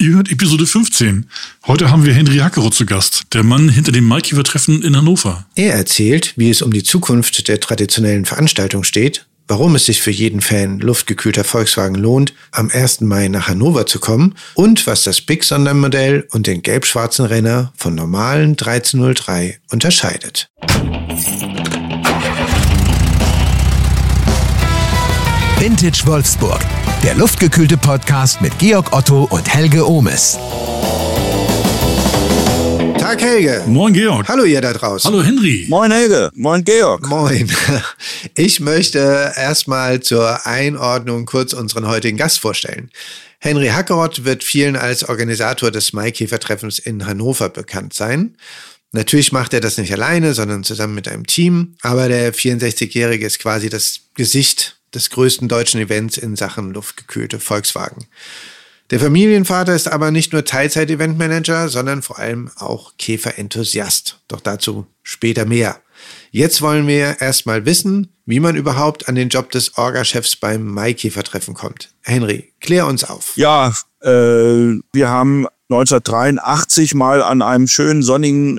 Ihr hört Episode 15. Heute haben wir Henry Hackeroth zu Gast, der Mann hinter dem Maikäfer-Treffen in Hannover. Er erzählt, wie es um die Zukunft der traditionellen Veranstaltung steht, warum es sich für jeden Fan luftgekühlter Volkswagen lohnt, am 1. Mai nach Hannover zu kommen und was das Big-Sondermodell und den gelb-schwarzen Renner von normalen 1303 unterscheidet. Vintage Wolfsburg, der luftgekühlte Podcast mit Georg Otto und Helge Ohmes. Tag Helge. Moin Georg. Hallo ihr da draußen. Hallo Henry. Moin Helge. Moin Georg. Moin. Ich möchte erstmal zur Einordnung kurz unseren heutigen Gast vorstellen. Henry Hackeroth wird vielen als Organisator des Maikäfer-Treffens in Hannover bekannt sein. Natürlich macht er das nicht alleine, sondern zusammen mit einem Team. Aber der 64-Jährige ist quasi das Gesicht des größten deutschen Events in Sachen luftgekühlte Volkswagen. Der Familienvater ist aber nicht nur Teilzeit-Eventmanager, sondern vor allem auch Käfer-Enthusiast. Doch dazu später mehr. Jetzt wollen wir erstmal wissen, wie man überhaupt an den Job des Orga-Chefs beim Maikäfer-Treffen kommt. Henry, klär uns auf. Ja, wir haben 1983 mal an einem schönen sonnigen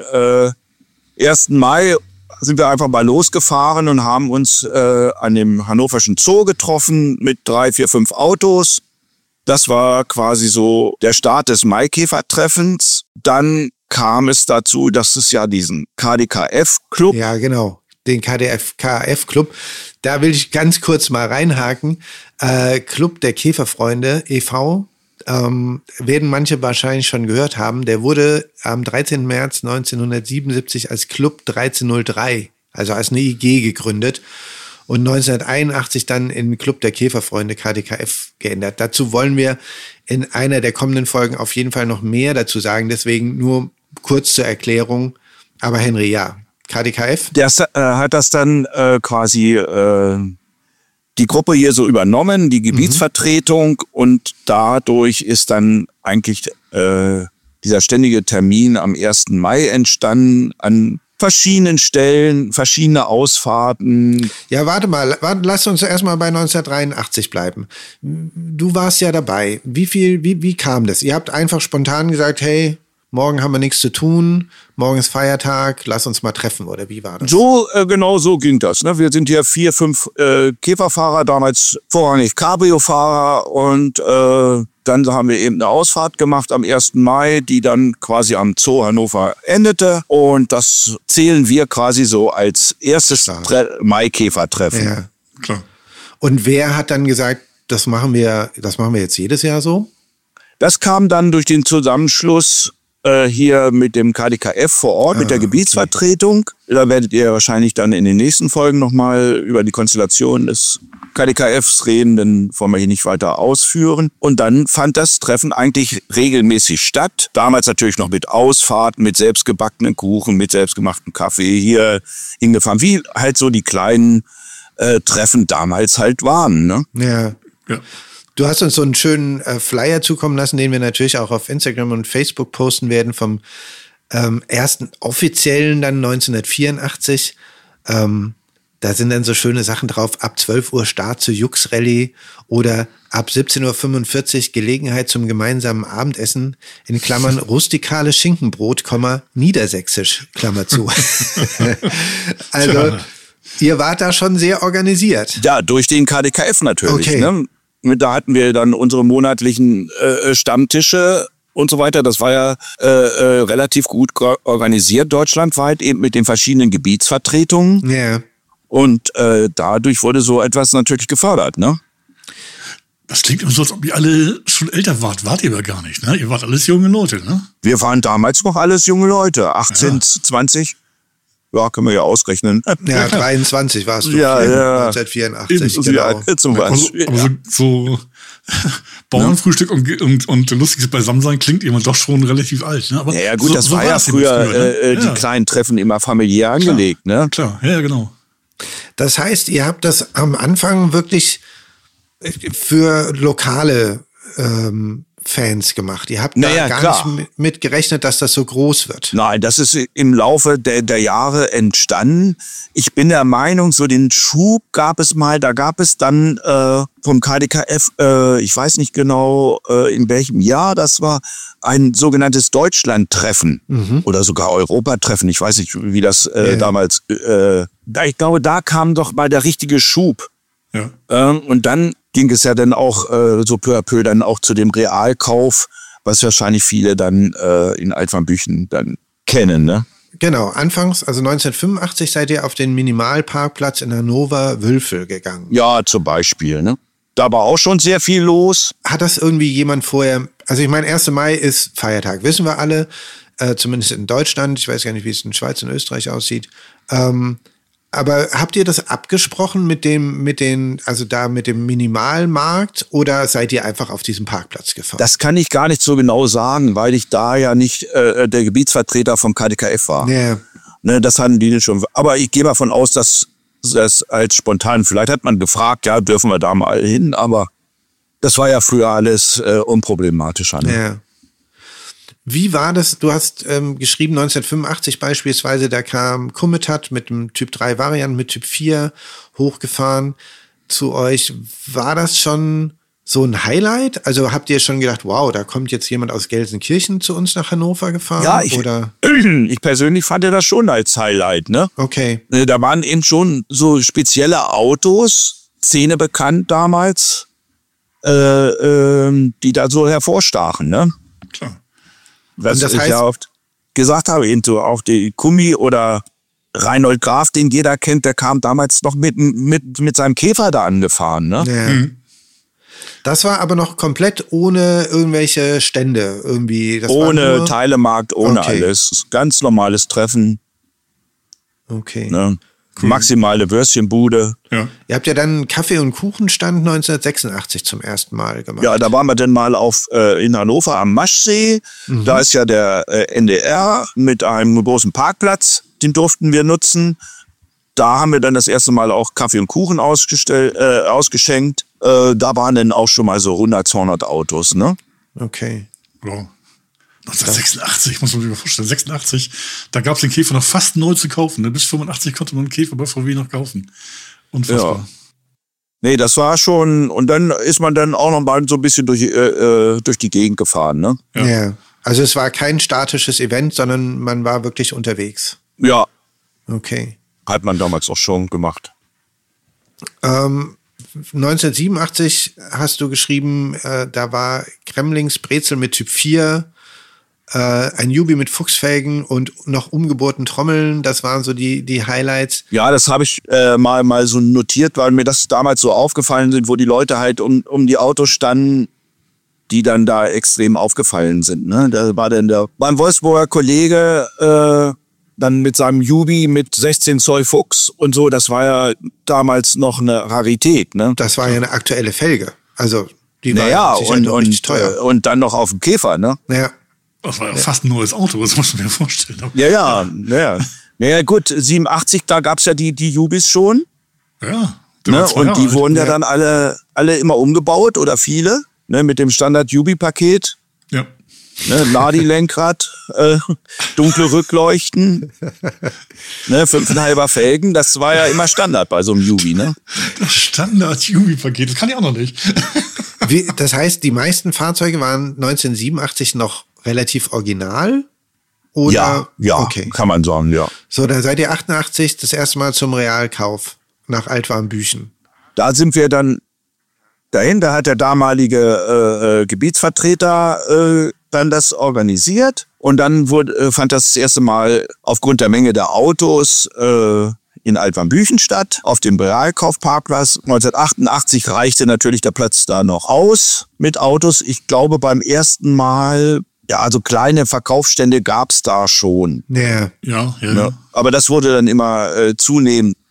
1. Mai sind wir einfach mal losgefahren und haben uns an dem hannoverschen Zoo getroffen mit 3, 4, 5 Autos. Das war quasi so der Start des Maikäfer-Treffens. Dann kam es dazu, dass es ja diesen KDKF-Club. Ja, genau, den KDKF-Club. Da will ich ganz kurz mal reinhaken. Club der Käferfreunde e.V., werden manche wahrscheinlich schon gehört haben, der wurde am 13. März 1977 als Club 1303, also als eine IG gegründet und 1981 dann in Club der Käferfreunde KDKF geändert. Dazu wollen wir in einer der kommenden Folgen auf jeden Fall noch mehr dazu sagen, deswegen nur kurz zur Erklärung. Aber Henry, ja, KDKF? Der hat das dann quasi die Gruppe hier so übernommen, die Gebietsvertretung, und dadurch ist dann eigentlich dieser ständige Termin am 1. Mai entstanden, an verschiedenen Stellen, verschiedene Ausfahrten. Ja, warte, lass uns erstmal bei 1983 bleiben. Du warst ja dabei. Wie kam das? Ihr habt einfach spontan gesagt, hey, morgen haben wir nichts zu tun, morgen ist Feiertag, lass uns mal treffen, oder wie war das? So, genau so ging das. Ne? Wir sind hier 4, 5 Käferfahrer, damals vorrangig Cabrio-Fahrer, und dann haben wir eben eine Ausfahrt gemacht am 1. Mai, die dann quasi am Zoo Hannover endete, und das zählen wir quasi so als erstes Maikäfer-Treffen. Ja, klar. Und wer hat dann gesagt, das machen wir jetzt jedes Jahr so? Das kam dann durch den Zusammenschluss hier mit dem KDKF vor Ort, mit der Gebietsvertretung. Okay. Da werdet ihr wahrscheinlich dann in den nächsten Folgen nochmal über die Konstellation des KDKFs reden, denn wollen wir hier nicht weiter ausführen. Und dann fand das Treffen eigentlich regelmäßig statt. Damals natürlich noch mit Ausfahrten, mit selbstgebackenen Kuchen, mit selbstgemachtem Kaffee hier hingefahren, wie halt so die kleinen Treffen damals halt waren. Ne? Ja. Du hast uns so einen schönen Flyer zukommen lassen, den wir natürlich auch auf Instagram und Facebook posten werden, vom ersten offiziellen dann 1984. Da sind dann so schöne Sachen drauf, ab 12 Uhr Start zur Jux-Rallye oder ab 17.45 Uhr Gelegenheit zum gemeinsamen Abendessen, in Klammern rustikales Schinkenbrot, niedersächsisch, Klammer zu. Also, ihr wart da schon sehr organisiert. Ja, durch den KDKF natürlich, okay. Ne? Da hatten wir dann unsere monatlichen Stammtische und so weiter. Das war ja relativ gut organisiert deutschlandweit, eben mit den verschiedenen Gebietsvertretungen. Ja. Und dadurch wurde so etwas natürlich gefördert, ne? Das klingt immer so, als ob ihr alle schon älter wart. Wart ihr aber gar nicht, ne? Ihr wart alles junge Leute, ne? Wir waren damals noch alles junge Leute. 18, 20. Ja, können wir ja ausrechnen. Ja, 23 warst du. Ja. 1984, genau. Zum Beispiel. Aber so Bauernfrühstück und lustiges Beisammensein klingt immer doch schon relativ alt. Ne? Aber ja gut, das war ja früher die kleinen Treffen immer familiär angelegt. Ne? Klar, ja, genau. Das heißt, ihr habt das am Anfang wirklich für lokale Fans gemacht. Ihr habt da gar nicht mit gerechnet, dass das so groß wird. Nein, das ist im Laufe der Jahre entstanden. Ich bin der Meinung, so den Schub gab es mal, da gab es dann vom KDKF, ich weiß nicht genau in welchem Jahr das war, ein sogenanntes Deutschland-Treffen oder sogar Europatreffen. Ich weiß nicht, wie das damals, ich glaube, da kam doch mal der richtige Schub. Ja. Und dann ging es ja dann auch so peu à peu dann auch zu dem Realkauf, was wahrscheinlich viele dann in Altwarmbüchen dann kennen, ne? Genau, anfangs, also 1985 seid ihr auf den Minimalparkplatz in Hannover-Wülfel gegangen. Ja, zum Beispiel, ne? Da war auch schon sehr viel los. Hat das irgendwie jemand vorher, also ich meine, 1. Mai ist Feiertag, wissen wir alle, zumindest in Deutschland, ich weiß gar nicht, wie es in Schweiz und Österreich aussieht, aber habt ihr das abgesprochen mit dem Minimalmarkt oder seid ihr einfach auf diesem Parkplatz gefahren? Das kann ich gar nicht so genau sagen, weil ich da ja nicht der Gebietsvertreter vom KDKF war. Ja. Ne, das hatten die schon. Aber ich gehe mal davon aus, dass das als spontan, vielleicht hat man gefragt, ja, dürfen wir da mal hin, aber das war ja früher alles unproblematischer. Ne? Ja. Wie war das? Du hast geschrieben, 1985 beispielsweise, da kam Kummetat mit dem Typ 3 Variant, mit Typ 4 hochgefahren zu euch. War das schon so ein Highlight? Also habt ihr schon gedacht, wow, da kommt jetzt jemand aus Gelsenkirchen zu uns nach Hannover gefahren? Ja, oder? Ich persönlich fand das schon als Highlight, ne? Okay. Da waren eben schon so spezielle Autos, Szene bekannt damals, die da so hervorstachen, ne? Klar. Das heißt, ich ja oft gesagt habe, eben so auch die Kummi oder Reinhold Graf, den jeder kennt, der kam damals noch mit seinem Käfer da angefahren, ne? Ja. Das war aber noch komplett ohne irgendwelche Stände irgendwie. Das ohne war Teilemarkt, ohne alles. Ganz normales Treffen. Okay. Ne? Cool. Maximale Würstchenbude. Ja. Ihr habt ja dann Kaffee- und Kuchenstand 1986 zum ersten Mal gemacht. Ja, da waren wir dann mal in Hannover am Maschsee. Da ist ja der NDR mit einem großen Parkplatz. Den durften wir nutzen. Da haben wir dann das erste Mal auch Kaffee und Kuchen ausgeschenkt. Da waren dann auch schon mal so 100, 200 Autos, ne? Okay. Wow. 1986, muss man sich mal vorstellen, 86, da gab es den Käfer noch fast neu zu kaufen. Ne? Bis 85 konnte man einen Käfer bei VW noch kaufen. Unfassbar. Ja. Nee, das war schon, und dann ist man dann auch noch mal so ein bisschen durch die Gegend gefahren, ne? Ja. Also es war kein statisches Event, sondern man war wirklich unterwegs. Ja. Okay. Hat man damals auch schon gemacht. 1987 hast du geschrieben, da war Kremlings Brezel mit Typ 4, ein Jubi mit Fuchsfelgen und noch umgebohrten Trommeln. Das waren so die Highlights. Ja, das habe ich mal so notiert, weil mir das damals so aufgefallen sind, wo die Leute halt um die Autos standen, die dann da extrem aufgefallen sind. Ne? Da war dann mein Wolfsburger Kollege dann mit seinem Jubi mit 16 Zoll Fuchs und so. Das war ja damals noch eine Rarität. Ne? Das war ja eine aktuelle Felge. Also die war richtig teuer. Und dann noch auf dem Käfer, ne? Ja. Das war ja fast ein neues Auto, das musst du dir vorstellen. Ja. Ja, gut, 87, da gab es ja die Jubis schon. Ja. Ne? Und die wurden ja dann alle immer umgebaut oder viele, ne? Mit dem Standard-Jubi-Paket. Ja. Ne? Nadi-Lenkrad, dunkle Rückleuchten, ne? 5,5er Felgen, das war ja immer Standard bei so einem Jubi, ne? Das Standard-Jubi-Paket, das kann ich auch noch nicht. Das heißt, die meisten Fahrzeuge waren 1987 noch relativ original? Oder? Ja, okay. Kann man sagen, ja. So, dann seid ihr 88 das erste Mal zum Realkauf nach Altwarmbüchen. Da sind wir dann dahin, da hat der damalige Gebietsvertreter dann das organisiert und dann fand das erste Mal aufgrund der Menge der Autos in Altwarmbüchen statt, auf dem Realkaufparkplatz. 1988 reichte natürlich der Platz da noch aus mit Autos. Ich glaube, beim ersten Mal, ja, also kleine Verkaufsstände gab's da schon. Ja. Ja. Aber das wurde dann immer zunehmend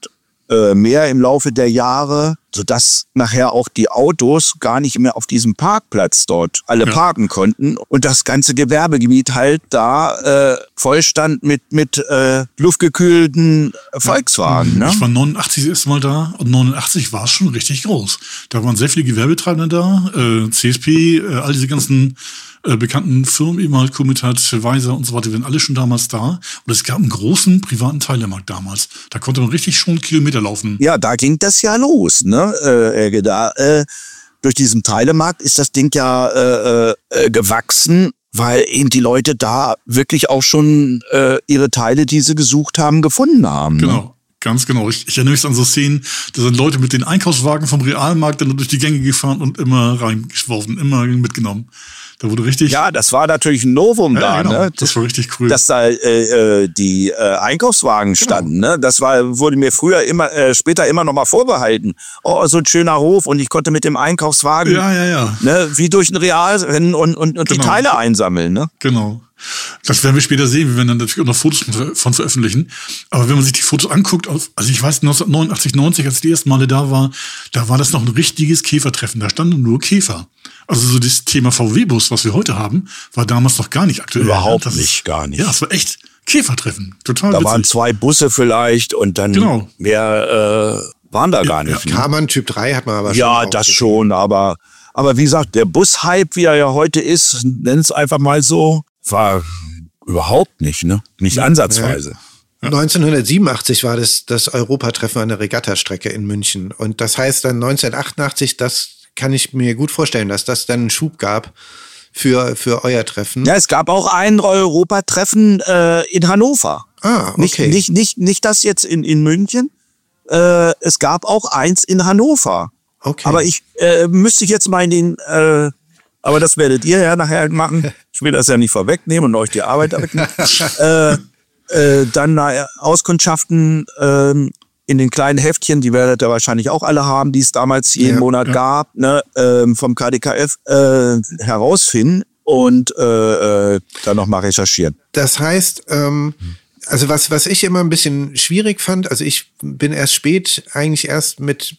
mehr im Laufe der Jahre, sodass nachher auch die Autos gar nicht mehr auf diesem Parkplatz dort alle parken konnten und das ganze Gewerbegebiet halt da vollstand mit luftgekühlten Volkswagen. Ne? Ich war 89 das erste Mal da und 89 war es schon richtig groß. Da waren sehr viele Gewerbetreibende da, CSP, all diese ganzen bekannten Firmen, eben halt Comitat, Weiser und so weiter, die waren alle schon damals da. Und es gab einen großen privaten Teilemarkt damals. Da konnte man richtig schon Kilometer laufen. Ja, da ging das ja los, ne? Durch diesen Teilemarkt ist das Ding ja gewachsen, weil eben die Leute da wirklich auch schon ihre Teile, die sie gesucht haben, gefunden haben. Genau. Ne? Ganz genau. Ich erinnere mich an so Szenen, da sind Leute mit den Einkaufswagen vom Realmarkt dann durch die Gänge gefahren und immer reingeworfen, immer mitgenommen. Da wurde richtig. Ja, das war natürlich ein Novum da, genau. ne? Das war richtig cool. Dass da die Einkaufswagen standen, ne? Das wurde mir später immer noch mal vorbehalten. Oh, so ein schöner Hof und ich konnte mit dem Einkaufswagen, ne, wie durch ein Real rennen und die Teile einsammeln, ne? Genau. Das werden wir später sehen. Wir werden dann natürlich auch noch Fotos von veröffentlichen. Aber wenn man sich die Fotos anguckt, also ich weiß, 1989, 90, als ich die ersten Male da war das noch ein richtiges Käfertreffen. Da standen nur Käfer. Also so das Thema VW-Bus, was wir heute haben, war damals noch gar nicht aktuell. Überhaupt nicht, gar nicht. Ja, es war echt Käfertreffen. Total da witzig. waren 2 Busse vielleicht und dann mehr waren da gar nicht. Karmann Typ 3 hat man aber schon. Ja, das schon, aber wie gesagt, der Bushype, wie er ja heute ist, nenn es einfach mal so, war überhaupt nicht, ne? Nicht ansatzweise. Ja. 1987 war das Europatreffen an der Regattastrecke in München. Und das heißt dann 1988, das kann ich mir gut vorstellen, dass das dann einen Schub gab für euer Treffen. Ja, es gab auch ein Europatreffen in Hannover. Ah, okay. Nicht das jetzt in München. Es gab auch eins in Hannover. Okay. Aber ich müsste jetzt mal in den... aber das werdet ihr ja nachher machen. Ich will das ja nicht vorwegnehmen und euch die Arbeit wegnehmen. Dann Auskundschaften in den kleinen Heftchen, die werdet ihr wahrscheinlich auch alle haben, die es damals jeden Monat gab, ne, vom KDKF herausfinden und dann nochmal recherchieren. Das heißt, also was ich immer ein bisschen schwierig fand, also ich bin erst spät, eigentlich erst mit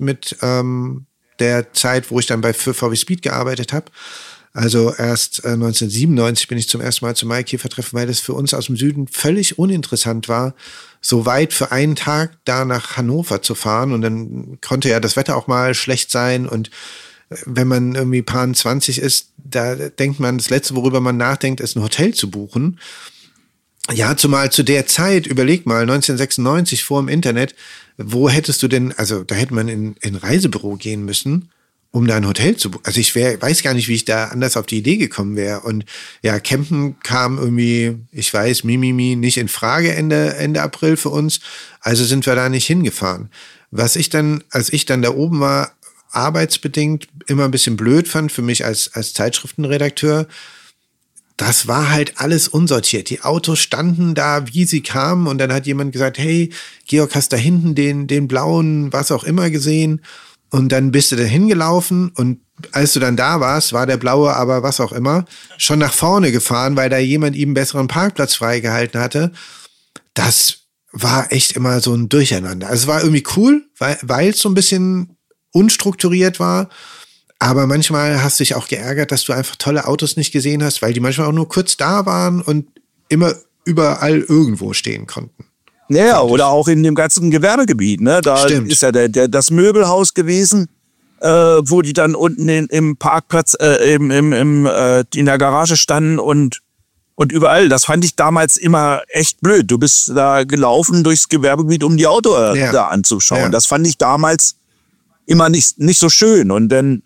der Zeit, wo ich dann für VW Speed gearbeitet habe. Also erst 1997 bin ich zum ersten Mal zum Maikäfertreffen, weil das für uns aus dem Süden völlig uninteressant war, so weit für einen Tag da nach Hannover zu fahren. Und dann konnte ja das Wetter auch mal schlecht sein. Und wenn man irgendwie Paar 20 ist, da denkt man, das Letzte, worüber man nachdenkt, ist ein Hotel zu buchen. Ja, zumal zu der Zeit, überleg mal, 1996 vor dem Internet, wo hättest du denn, also da hätte man in ein Reisebüro gehen müssen, um da ein Hotel zu buchen. Also ich weiß gar nicht, wie ich da anders auf die Idee gekommen wäre. Und ja, Campen kam irgendwie, ich weiß, nicht in Frage Ende April für uns. Also sind wir da nicht hingefahren. Was ich dann, als ich dann da oben war, arbeitsbedingt immer ein bisschen blöd fand für mich als Zeitschriftenredakteur, das war halt alles unsortiert. Die Autos standen da, wie sie kamen. Und dann hat jemand gesagt, hey, Georg, hast da hinten den blauen, was auch immer gesehen? Und dann bist du da hingelaufen. Und als du dann da warst, war der blaue, aber was auch immer, schon nach vorne gefahren, weil da jemand ihm einen besseren Parkplatz freigehalten hatte. Das war echt immer so ein Durcheinander. Also es war irgendwie cool, weil es so ein bisschen unstrukturiert war. Aber manchmal hast du dich auch geärgert, dass du einfach tolle Autos nicht gesehen hast, weil die manchmal auch nur kurz da waren und immer überall irgendwo stehen konnten. Ja, oder auch in dem ganzen Gewerbegebiet. Ne? Da Stimmt. ist ja das Möbelhaus gewesen, wo die dann unten im Parkplatz, in der Garage standen und überall. Das fand ich damals immer echt blöd. Du bist da gelaufen durchs Gewerbegebiet, um die Autos da anzuschauen. Ja. Das fand ich damals immer nicht so schön. Und dann,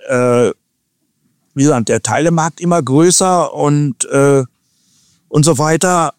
wie gesagt, der Teilemarkt immer größer und so weiter.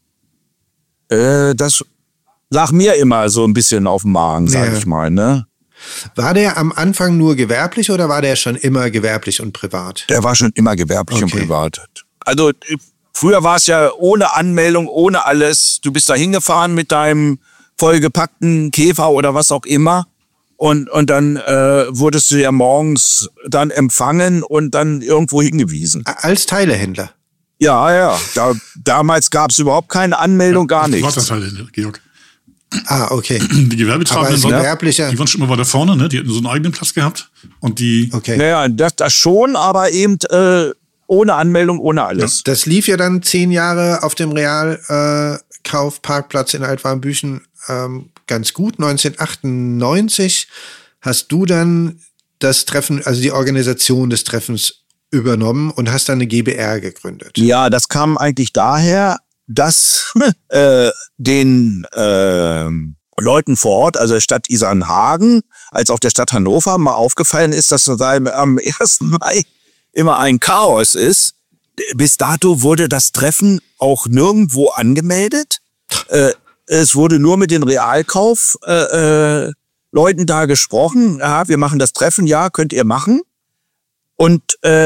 Das lag mir immer so ein bisschen auf dem Magen, sag ich mal. Ne? War der am Anfang nur gewerblich oder war der schon immer gewerblich und privat? Der war schon immer gewerblich und privat. Also früher war es ja ohne Anmeldung, ohne alles. Du bist da hingefahren mit deinem vollgepackten Käfer oder was auch immer. Und dann wurdest du ja morgens dann empfangen und dann irgendwo hingewiesen. Als Teilehändler? Ja. Damals gab es überhaupt keine Anmeldung, gar nichts. Was war das Teilehändler, Georg? Ah, okay. Die Gewerbetreibenden, Aber als Gewerblicher, die waren schon immer weiter vorne, ne? Die hatten so einen eigenen Platz gehabt. Und die. okay. Naja, das schon, aber eben ohne Anmeldung, ohne alles. Das lief ja dann 10 Jahre auf dem Realkaufparkplatz in Altwarmbüchen ganz gut. 1998 hast du dann das Treffen, also die Organisation des Treffens übernommen und hast dann eine GbR gegründet. Ja, das kam eigentlich daher, dass den Leuten vor Ort, also der Stadt Isarnhagen, als auch der Stadt Hannover mal aufgefallen ist, dass am 1. Mai immer ein Chaos ist. Bis dato wurde das Treffen auch nirgendwo angemeldet. Es wurde nur mit den Realkauf-Leuten da gesprochen. Ja, wir machen das Treffen, ja, könnt ihr machen. Und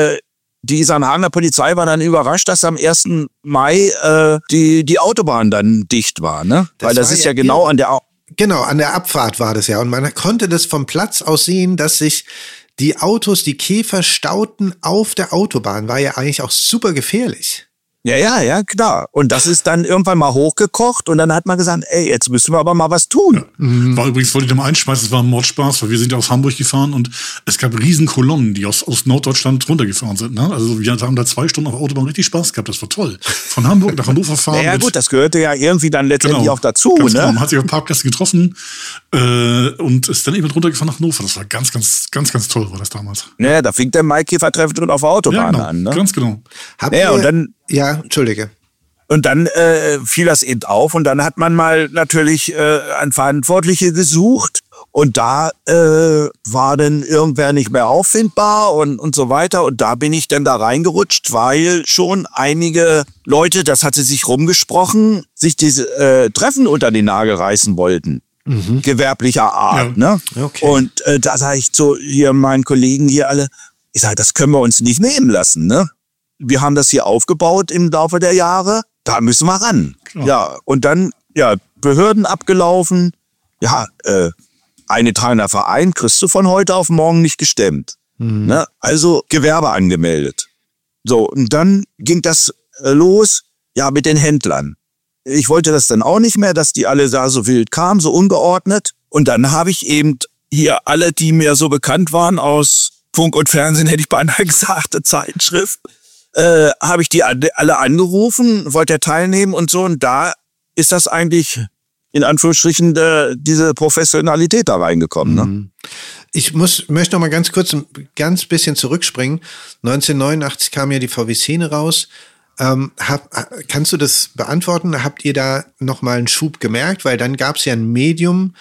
die Isarnhagener Polizei war dann überrascht, dass am 1. Mai die Autobahn dann dicht war. Ne? Weil das ist ja genau an der... Genau, an der Abfahrt war das ja. Und man konnte das vom Platz aus sehen, dass sich die Autos, die Käfer stauten auf der Autobahn. War ja eigentlich auch super gefährlich. Ja, klar. Und das ist dann irgendwann mal hochgekocht und dann hat man gesagt, ey, jetzt müssen wir aber mal was tun. War übrigens, wollte ich da mal einschmeißen, es war ein Mordspaß, weil wir sind ja aus Hamburg gefahren und es gab riesen Kolonnen, die aus Norddeutschland runtergefahren sind. Ne? Also wir haben da 2 Stunden auf der Autobahn richtig Spaß gehabt, das war toll. Von Hamburg nach Hannover fahren. Ja gut, das gehörte ja irgendwie dann letztendlich auch dazu. Ganz ne? genau. Man hat sich auf Parkplätze getroffen und ist dann eben runtergefahren nach Hannover. Das war ganz toll, war das damals. Naja, da fing der Maikäfer-Treffen drin auf der Autobahn an. Ne? Ganz genau. Und dann... Ja, entschuldige. Und dann fiel das eben auf und dann hat man mal natürlich an Verantwortliche gesucht und da war dann irgendwer nicht mehr auffindbar und so weiter und da bin ich dann da reingerutscht, weil schon einige Leute, das hatte sich rumgesprochen, sich diese Treffen unter den Nagel reißen wollten. Gewerblicher Art. Ja. Ne? Okay. Und da sage ich zu hier meinen Kollegen hier alle, ich sage, das können wir uns nicht nehmen lassen, ne? Wir haben das hier aufgebaut im Laufe der Jahre. Da müssen wir ran. Klar. Ja, und dann, Behörden abgelaufen. Ja, eingetragener Verein kriegst du von heute auf morgen nicht gestemmt. Ne? Also Gewerbe angemeldet. So, und dann ging das los, mit den Händlern. Ich wollte das dann auch nicht mehr, dass die alle da so wild kamen, so ungeordnet. Und dann habe ich eben hier alle, die mir so bekannt waren aus Funk und Fernsehen, hätte ich beinahe gesagt, Zeitschrift, habe ich die alle angerufen, wollte er teilnehmen und so. Und da ist das eigentlich, in Anführungsstrichen, diese Professionalität da reingekommen. Ne? Ich möchte noch mal ganz kurz ein ganz bisschen zurückspringen. 1989 kam ja die VW-Szene raus. Kannst du das beantworten? Habt ihr da noch mal einen Schub gemerkt? Weil dann gab es ja ein Medium,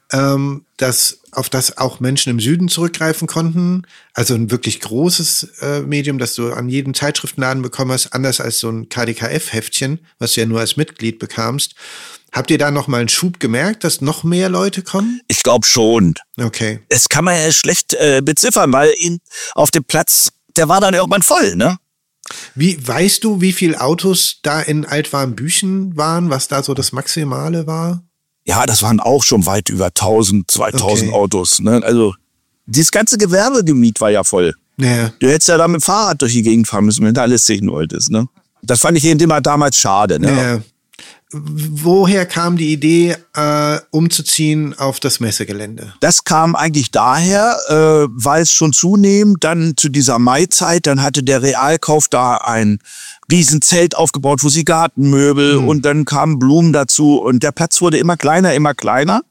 auf das auch Menschen im Süden zurückgreifen konnten. Also ein wirklich großes Medium, das du an jedem Zeitschriftenladen bekommen hast, anders als so ein KDKF-Heftchen, was du ja nur als Mitglied bekamst. Habt ihr da noch mal einen Schub gemerkt, dass noch mehr Leute kommen? Ich glaube schon. Okay. Das kann man ja schlecht beziffern, weil auf dem Platz, der war dann irgendwann voll, ne? Weißt du, wie viele Autos da in Altwarmbüchen waren, was da so das Maximale war? Ja, das waren auch schon weit über 1000, 2000 Autos. Ne? Also dieses ganze Gewerbegebiet war ja voll. Ja. Du hättest ja da mit dem Fahrrad durch die Gegend fahren müssen, wenn du alles sehen wolltest. Ne? Das fand ich eben immer damals schade. Ne? Ja. Woher kam die Idee, umzuziehen auf das Messegelände? Das kam eigentlich daher, weil es schon zunehmend dann zu dieser Maizeit, dann hatte der Realkauf da ein Riesenzelt aufgebaut, wo sie Gartenmöbel und dann kamen Blumen dazu und der Platz wurde immer kleiner, immer kleiner.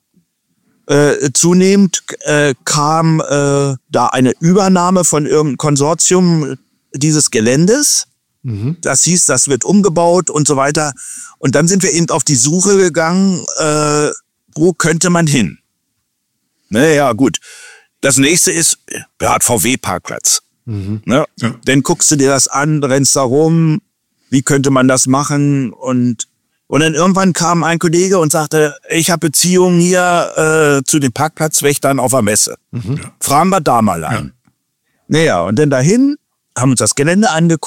Zunehmend kam da eine Übernahme von irgendeinem Konsortium dieses Geländes. Das hieß, das wird umgebaut und so weiter. Und dann sind wir eben auf die Suche gegangen, wo könnte man hin? Naja, gut. Das nächste ist, wer hat VW-Parkplatz? Ne? Ja. Dann guckst du dir das an, rennst da rum, wie könnte man das machen? Und dann irgendwann kam ein Kollege und sagte, ich habe Beziehungen hier zu den Parkplatzwächtern auf der Messe. Fragen wir da mal an. Ja. Naja, und dann dahin, haben uns das Gelände angeguckt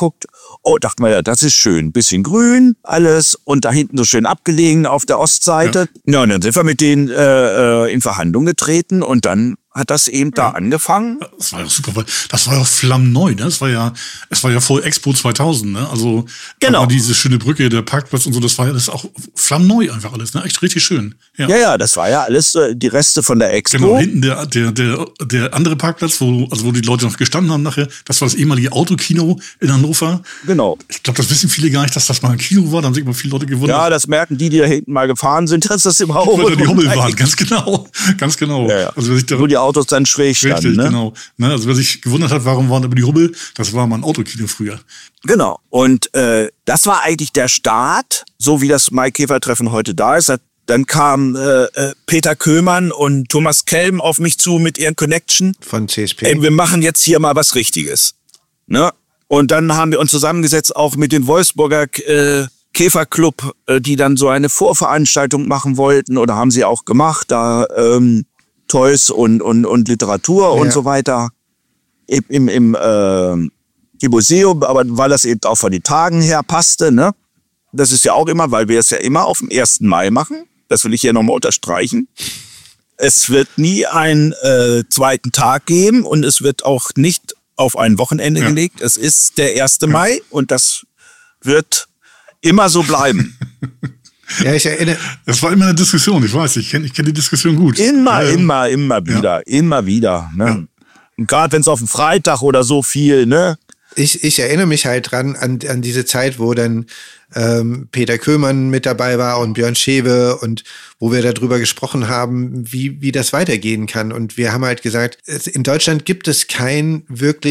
Oh, dachten wir ja, das ist schön. Bisschen grün, alles. Und da hinten so schön abgelegen auf der Ostseite. Ja, und dann sind wir mit denen in Verhandlung getreten und dann hat das eben da angefangen. Das war ja super, weil das war ja flammneu, ne? Es war ja vor Expo 2000, ne? Also genau. Aber diese schöne Brücke, der Parkplatz und so, das war ja das auch flammneu einfach alles, ne? Echt richtig schön. Ja, das war ja alles die Reste von der Expo. Genau, hinten der andere Parkplatz, wo die Leute noch gestanden haben nachher, das war das ehemalige Autokino in Hannover. Genau. Ich glaube, das wissen viele gar nicht, dass das mal ein Kino war, da haben sich immer viele Leute gewundert. Ja, das merken die da hinten mal gefahren sind, dass das im Haus die Hummel waren, ganz genau. Ja. Also, wer sich wo die Autos dann schräg standen. Richtig, ne? Genau. Ne, also wer sich gewundert hat, warum waren aber die Hummel, das war mal ein Autokino früher. Genau. Und das war eigentlich der Start, so wie das Maikäfer-Treffen heute da ist. Dann kamen Peter Köhmann und Thomas Kelm auf mich zu mit ihren Connection. Von CSP. Ey, wir machen jetzt hier mal was Richtiges. Ne? Und dann haben wir uns zusammengesetzt, auch mit den Wolfsburger Käferclub, die dann so eine Vorveranstaltung machen wollten oder haben sie auch gemacht, da Toys und Literatur und so weiter im Museum, aber weil das eben auch von den Tagen her passte, ne? Das ist ja auch immer, weil wir es ja immer auf dem 1. Mai machen. Das will ich hier nochmal unterstreichen. Es wird nie einen zweiten Tag geben und es wird auch nicht auf ein Wochenende gelegt. Es ist der 1. Mai und das wird immer so bleiben. Ja, ich erinnere. Das war immer eine Diskussion, ich weiß, ich kenn die Diskussion gut. Immer wieder. Ne? Ja. Und gerade wenn es auf dem Freitag oder so fiel, ne? Ich erinnere mich halt dran an diese Zeit, wo dann Peter Köhmann mit dabei war und Björn Schewe und wo wir darüber gesprochen haben, wie das weitergehen kann. Und wir haben halt gesagt, in Deutschland gibt es kein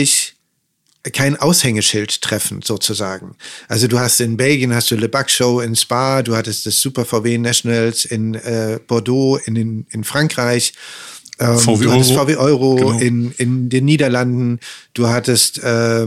Aushängeschild-Treffen sozusagen. Also du hast in Belgien hast du Le Bac Show in Spa, du hattest das Super VW Nationals in Bordeaux in Frankreich. VW du hattest Euro. VW Euro Genau. in den Niederlanden, du hattest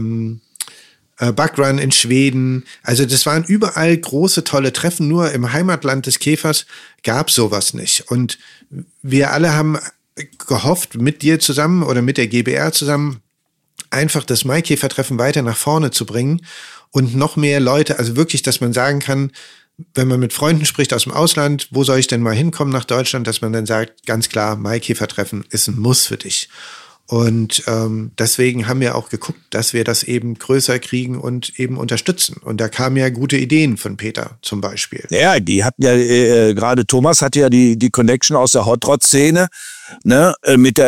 Bugrun in Schweden. Also das waren überall große, tolle Treffen, nur im Heimatland des Käfers gab sowas nicht. Und wir alle haben gehofft, mit dir zusammen oder mit der GBR zusammen, einfach das Maikäfer-Treffen weiter nach vorne zu bringen und noch mehr Leute, also wirklich, dass man sagen kann, wenn man mit Freunden spricht aus dem Ausland, wo soll ich denn mal hinkommen nach Deutschland, dass man dann sagt, ganz klar, Maikäfer-Treffen ist ein Muss für dich. Und deswegen haben wir auch geguckt, dass wir das eben größer kriegen und eben unterstützen. Und da kamen ja gute Ideen von Peter zum Beispiel. Ja, die hatten ja, gerade Thomas hatte ja die Connection aus der Hot Rod Szene, ne, mit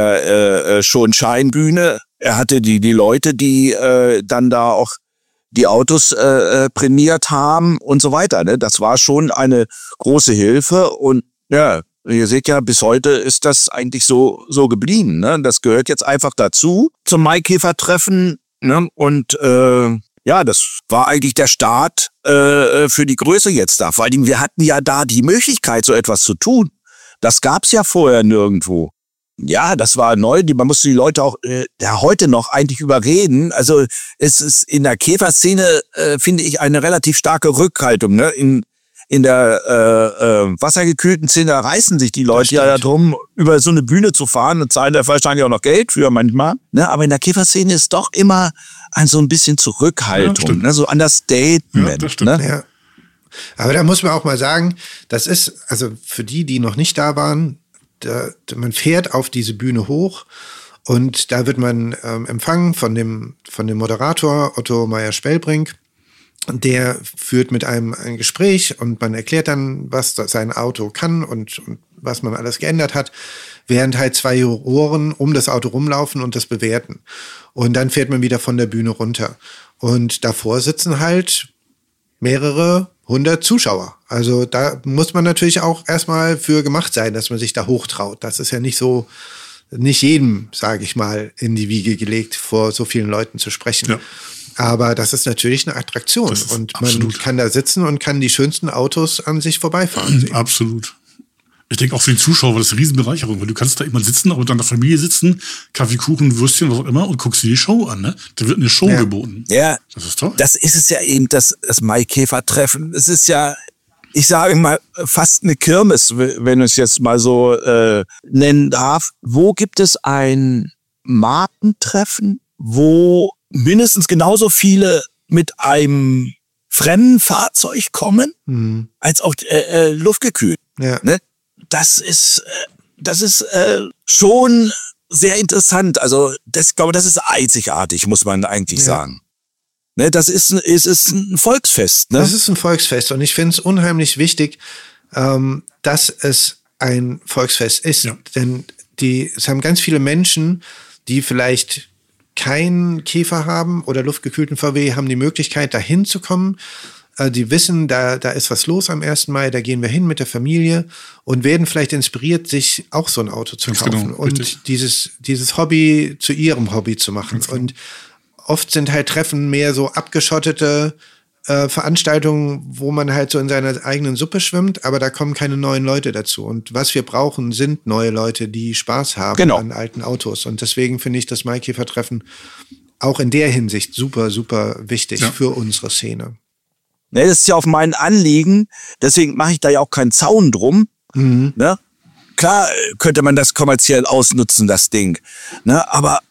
der Schonscheinbühne. Er hatte die Leute, die dann da auch die Autos prämiert haben und so weiter. Ne? Das war schon eine große Hilfe und ja, ihr seht ja, bis heute ist das eigentlich so geblieben. Ne? Das gehört jetzt einfach dazu zum Maikäfer-Treffen. Ne? Und ja, das war eigentlich der Start für die Größe jetzt da. Vor allem, wir hatten ja da die Möglichkeit, so etwas zu tun. Das gab's ja vorher nirgendwo. Ja, das war neu. Man musste die Leute auch heute noch eigentlich überreden. Also es ist in der Käferszene, finde ich, eine relativ starke Rückhaltung. Ne? In der wassergekühlten Szene reißen sich die Leute ja darum, über so eine Bühne zu fahren und zahlen da wahrscheinlich auch noch Geld für manchmal. Ne? Aber in der Käferszene ist doch immer so ein bisschen Zurückhaltung, ne? So Understatement. Ja, das stimmt. Ne? Ja. Aber da muss man auch mal sagen, das ist, also für die noch nicht da waren, man fährt auf diese Bühne hoch und da wird man empfangen von dem Moderator Otto Meyer-Spellbrink. Und der führt mit einem ein Gespräch und man erklärt dann, was sein Auto kann und was man alles geändert hat, während halt 2 Juroren um das Auto rumlaufen und das bewerten. Und dann fährt man wieder von der Bühne runter. Und davor sitzen halt mehrere 100 Zuschauer. Also da muss man natürlich auch erstmal für gemacht sein, dass man sich da hochtraut. Das ist ja nicht jedem, sage ich mal, in die Wiege gelegt, vor so vielen Leuten zu sprechen. Ja. Aber das ist natürlich eine Attraktion und man kann da sitzen und kann die schönsten Autos an sich vorbeifahren sehen. Absolut. Ich denke auch für den Zuschauer war das eine Riesenbereicherung, weil du kannst da immer sitzen, auch mit deiner Familie sitzen, Kaffee, Kuchen, Würstchen, was auch immer und guckst dir die Show an. Ne? Da wird eine Show geboten. Ja, das ist toll. Das ist es ja eben, das Maikäfer-Treffen. Es ist ja, ich sage mal, fast eine Kirmes, wenn ich es jetzt mal so nennen darf. Wo gibt es ein Markentreffen, wo mindestens genauso viele mit einem fremden Fahrzeug kommen, als auch luftgekühlt. Ja. Ne? Das ist schon sehr interessant. Also ich glaube, das ist einzigartig, muss man eigentlich sagen. Ne, es ist ein Volksfest. Ne? Das ist ein Volksfest und ich finde es unheimlich wichtig, dass es ein Volksfest ist. Ja. Denn es haben ganz viele Menschen, die vielleicht keinen Käfer haben oder luftgekühlten VW, haben die Möglichkeit, da hinzukommen. Die wissen, da ist was los am 1. Mai, da gehen wir hin mit der Familie und werden vielleicht inspiriert, sich auch so ein Auto zu kaufen genau, und dieses Hobby zu ihrem Hobby zu machen. Genau. Und oft sind halt Treffen mehr so abgeschottete Veranstaltungen, wo man halt so in seiner eigenen Suppe schwimmt, aber da kommen keine neuen Leute dazu. Und was wir brauchen, sind neue Leute, die Spaß haben an alten Autos. Und deswegen finde ich das Maikäfer-Treffen auch in der Hinsicht super, super wichtig für unsere Szene. Ne, das ist ja auch mein Anliegen, deswegen mache ich da ja auch keinen Zaun drum. Ne? Klar könnte man das kommerziell ausnutzen, das Ding. Ne? Aber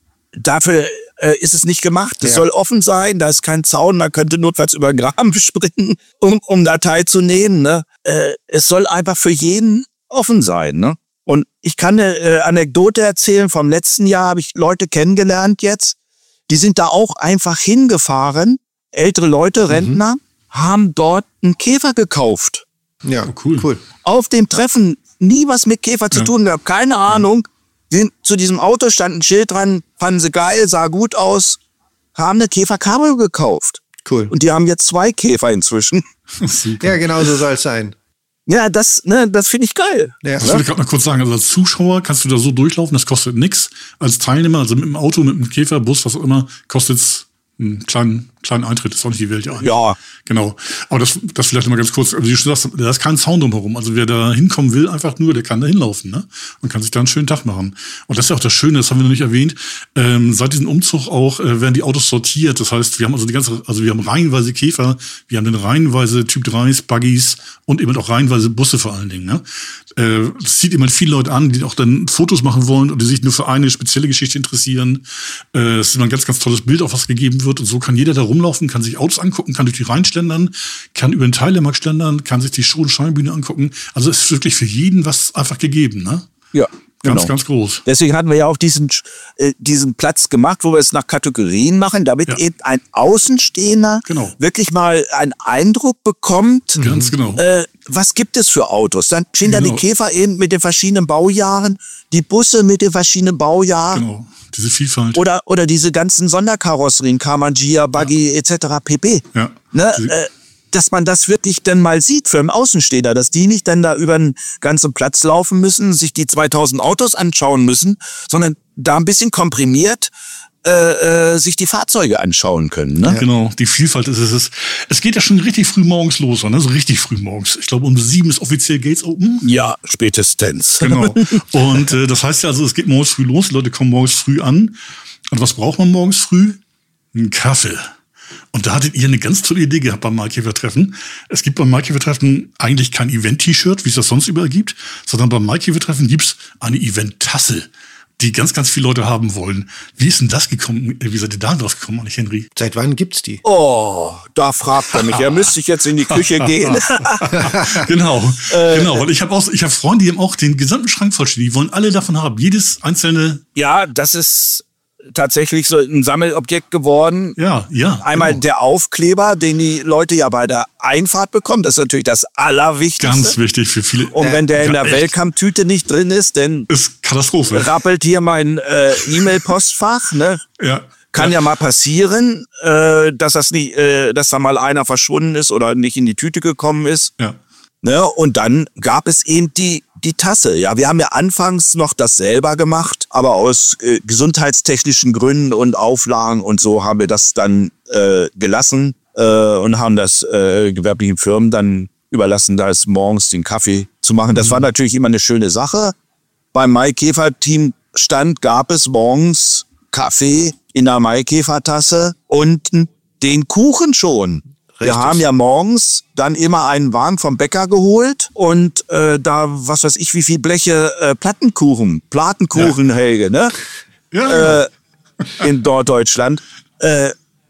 dafür ist es nicht gemacht. Es soll offen sein, da ist kein Zaun, man könnte notfalls über den Graben springen, um da teilzunehmen. Ne? Es soll einfach für jeden offen sein. Ne? Und ich kann eine Anekdote erzählen, vom letzten Jahr habe ich Leute kennengelernt jetzt, die sind da auch einfach hingefahren, ältere Leute, Rentner, haben dort einen Käfer gekauft. Ja, cool. Auf dem Treffen nie was mit Käfer zu tun gehabt, keine Ahnung. Zu diesem Auto stand ein Schild dran, fanden sie geil, sah gut aus, haben eine Käfer Cabrio gekauft. Cool. Und die haben jetzt 2 Käfer inzwischen. Ja, genau so soll es sein. Ja, das finde ich geil. Ja. Das wollte ich gerade mal kurz sagen. Also als Zuschauer kannst du da so durchlaufen, das kostet nichts. Als Teilnehmer, also mit dem Auto, mit dem Käfer, Bus, was auch immer, kostet es einen kleinen Eintritt. Das ist auch nicht die Welt. Ja. Genau. Aber das vielleicht noch mal ganz kurz. Also wie du schon sagst, da ist kein Zaun drumherum. Also wer da hinkommen will, einfach nur, der kann da hinlaufen, ne? Und kann sich da einen schönen Tag machen. Und das ist ja auch das Schöne, das haben wir noch nicht erwähnt. Seit diesem Umzug auch werden die Autos sortiert. Das heißt, wir haben wir haben reihenweise Käfer, wir haben dann reihenweise Typ 3s, Buggies und eben auch reihenweise Busse vor allen Dingen, ne? Das zieht eben viele Leute an, die auch dann Fotos machen wollen und die sich nur für eine spezielle Geschichte interessieren. Es ist immer ein ganz, ganz tolles Bild, auf was gegeben wird. Und so kann jeder da rumlaufen, kann sich Autos angucken, kann durch die Reihen schlendern, kann über den Teilemarkt schlendern, kann sich die Show- und Scheinbühne angucken. Also es ist wirklich für jeden was einfach gegeben, ne? Ja. Ganz, ganz groß. Deswegen hatten wir ja auch diesen Platz gemacht, wo wir es nach Kategorien machen, damit eben ein Außenstehender wirklich mal einen Eindruck bekommt. Ganz genau. Was gibt es für Autos? Dann stehen da die Käfer eben mit den verschiedenen Baujahren, die Busse mit den verschiedenen Baujahren. Genau, diese Vielfalt. Oder diese ganzen Sonderkarosserien, Carmangia, Buggy etc. pp. Ja. Ne? Dass man das wirklich dann mal sieht für einen Außenstehender, dass die nicht dann da über den ganzen Platz laufen müssen, sich die 2000 Autos anschauen müssen, sondern da ein bisschen komprimiert sich die Fahrzeuge anschauen können. Ne? Ja. Genau, die Vielfalt ist es. Es geht ja schon richtig früh morgens los, ne? So richtig früh morgens. Ich glaube, um 7 ist offiziell Gates open. Ja, spätestens. Genau. Und das heißt ja, also es geht morgens früh los, die Leute kommen morgens früh an. Und was braucht man morgens früh? Einen Kaffee. Und da hattet ihr eine ganz tolle Idee gehabt beim Maikäfer-Treffen. Es gibt beim Maikäfer-Treffen eigentlich kein Event-T-Shirt, wie es das sonst überall gibt, sondern beim Maikäfer-Treffen gibt's eine Event-Tasse, die ganz, ganz viele Leute haben wollen. Wie ist denn das gekommen? Wie seid ihr da drauf gekommen, eigentlich, Henry? Seit wann gibt's die? Oh, da fragt er mich. Er müsste ich jetzt in die Küche gehen. Genau, weil ich habe Freunde, die haben auch den gesamten Schrank vollständig. Die wollen alle davon haben. Jedes einzelne. Ja, das ist tatsächlich so ein Sammelobjekt geworden. Ja. Einmal der Aufkleber, den die Leute ja bei der Einfahrt bekommen. Das ist natürlich das Allerwichtigste. Ganz wichtig für viele. Und wenn der in der Welcome-Tüte nicht drin ist, dann ist Katastrophe. Rappelt hier mein E-Mail-Postfach. Ne? Ja. Kann ja mal passieren, dass da mal einer verschwunden ist oder nicht in die Tüte gekommen ist. Ja. Ne? Und dann gab es eben die Tasse. Ja, wir haben ja anfangs noch das selber gemacht, aber aus gesundheitstechnischen Gründen und Auflagen und so haben wir das dann gelassen und haben das gewerblichen Firmen dann überlassen, da ist morgens den Kaffee zu machen. Das war natürlich immer eine schöne Sache. Beim Maikäfer-Team-Stand gab es morgens Kaffee in der Maikäfer-Tasse und den Kuchen schon. Wir haben ja morgens dann immer einen Wagen vom Bäcker geholt und da, was weiß ich, wie viel Bleche Platenkuchen, Helge, ne? Ja. In Norddeutschland.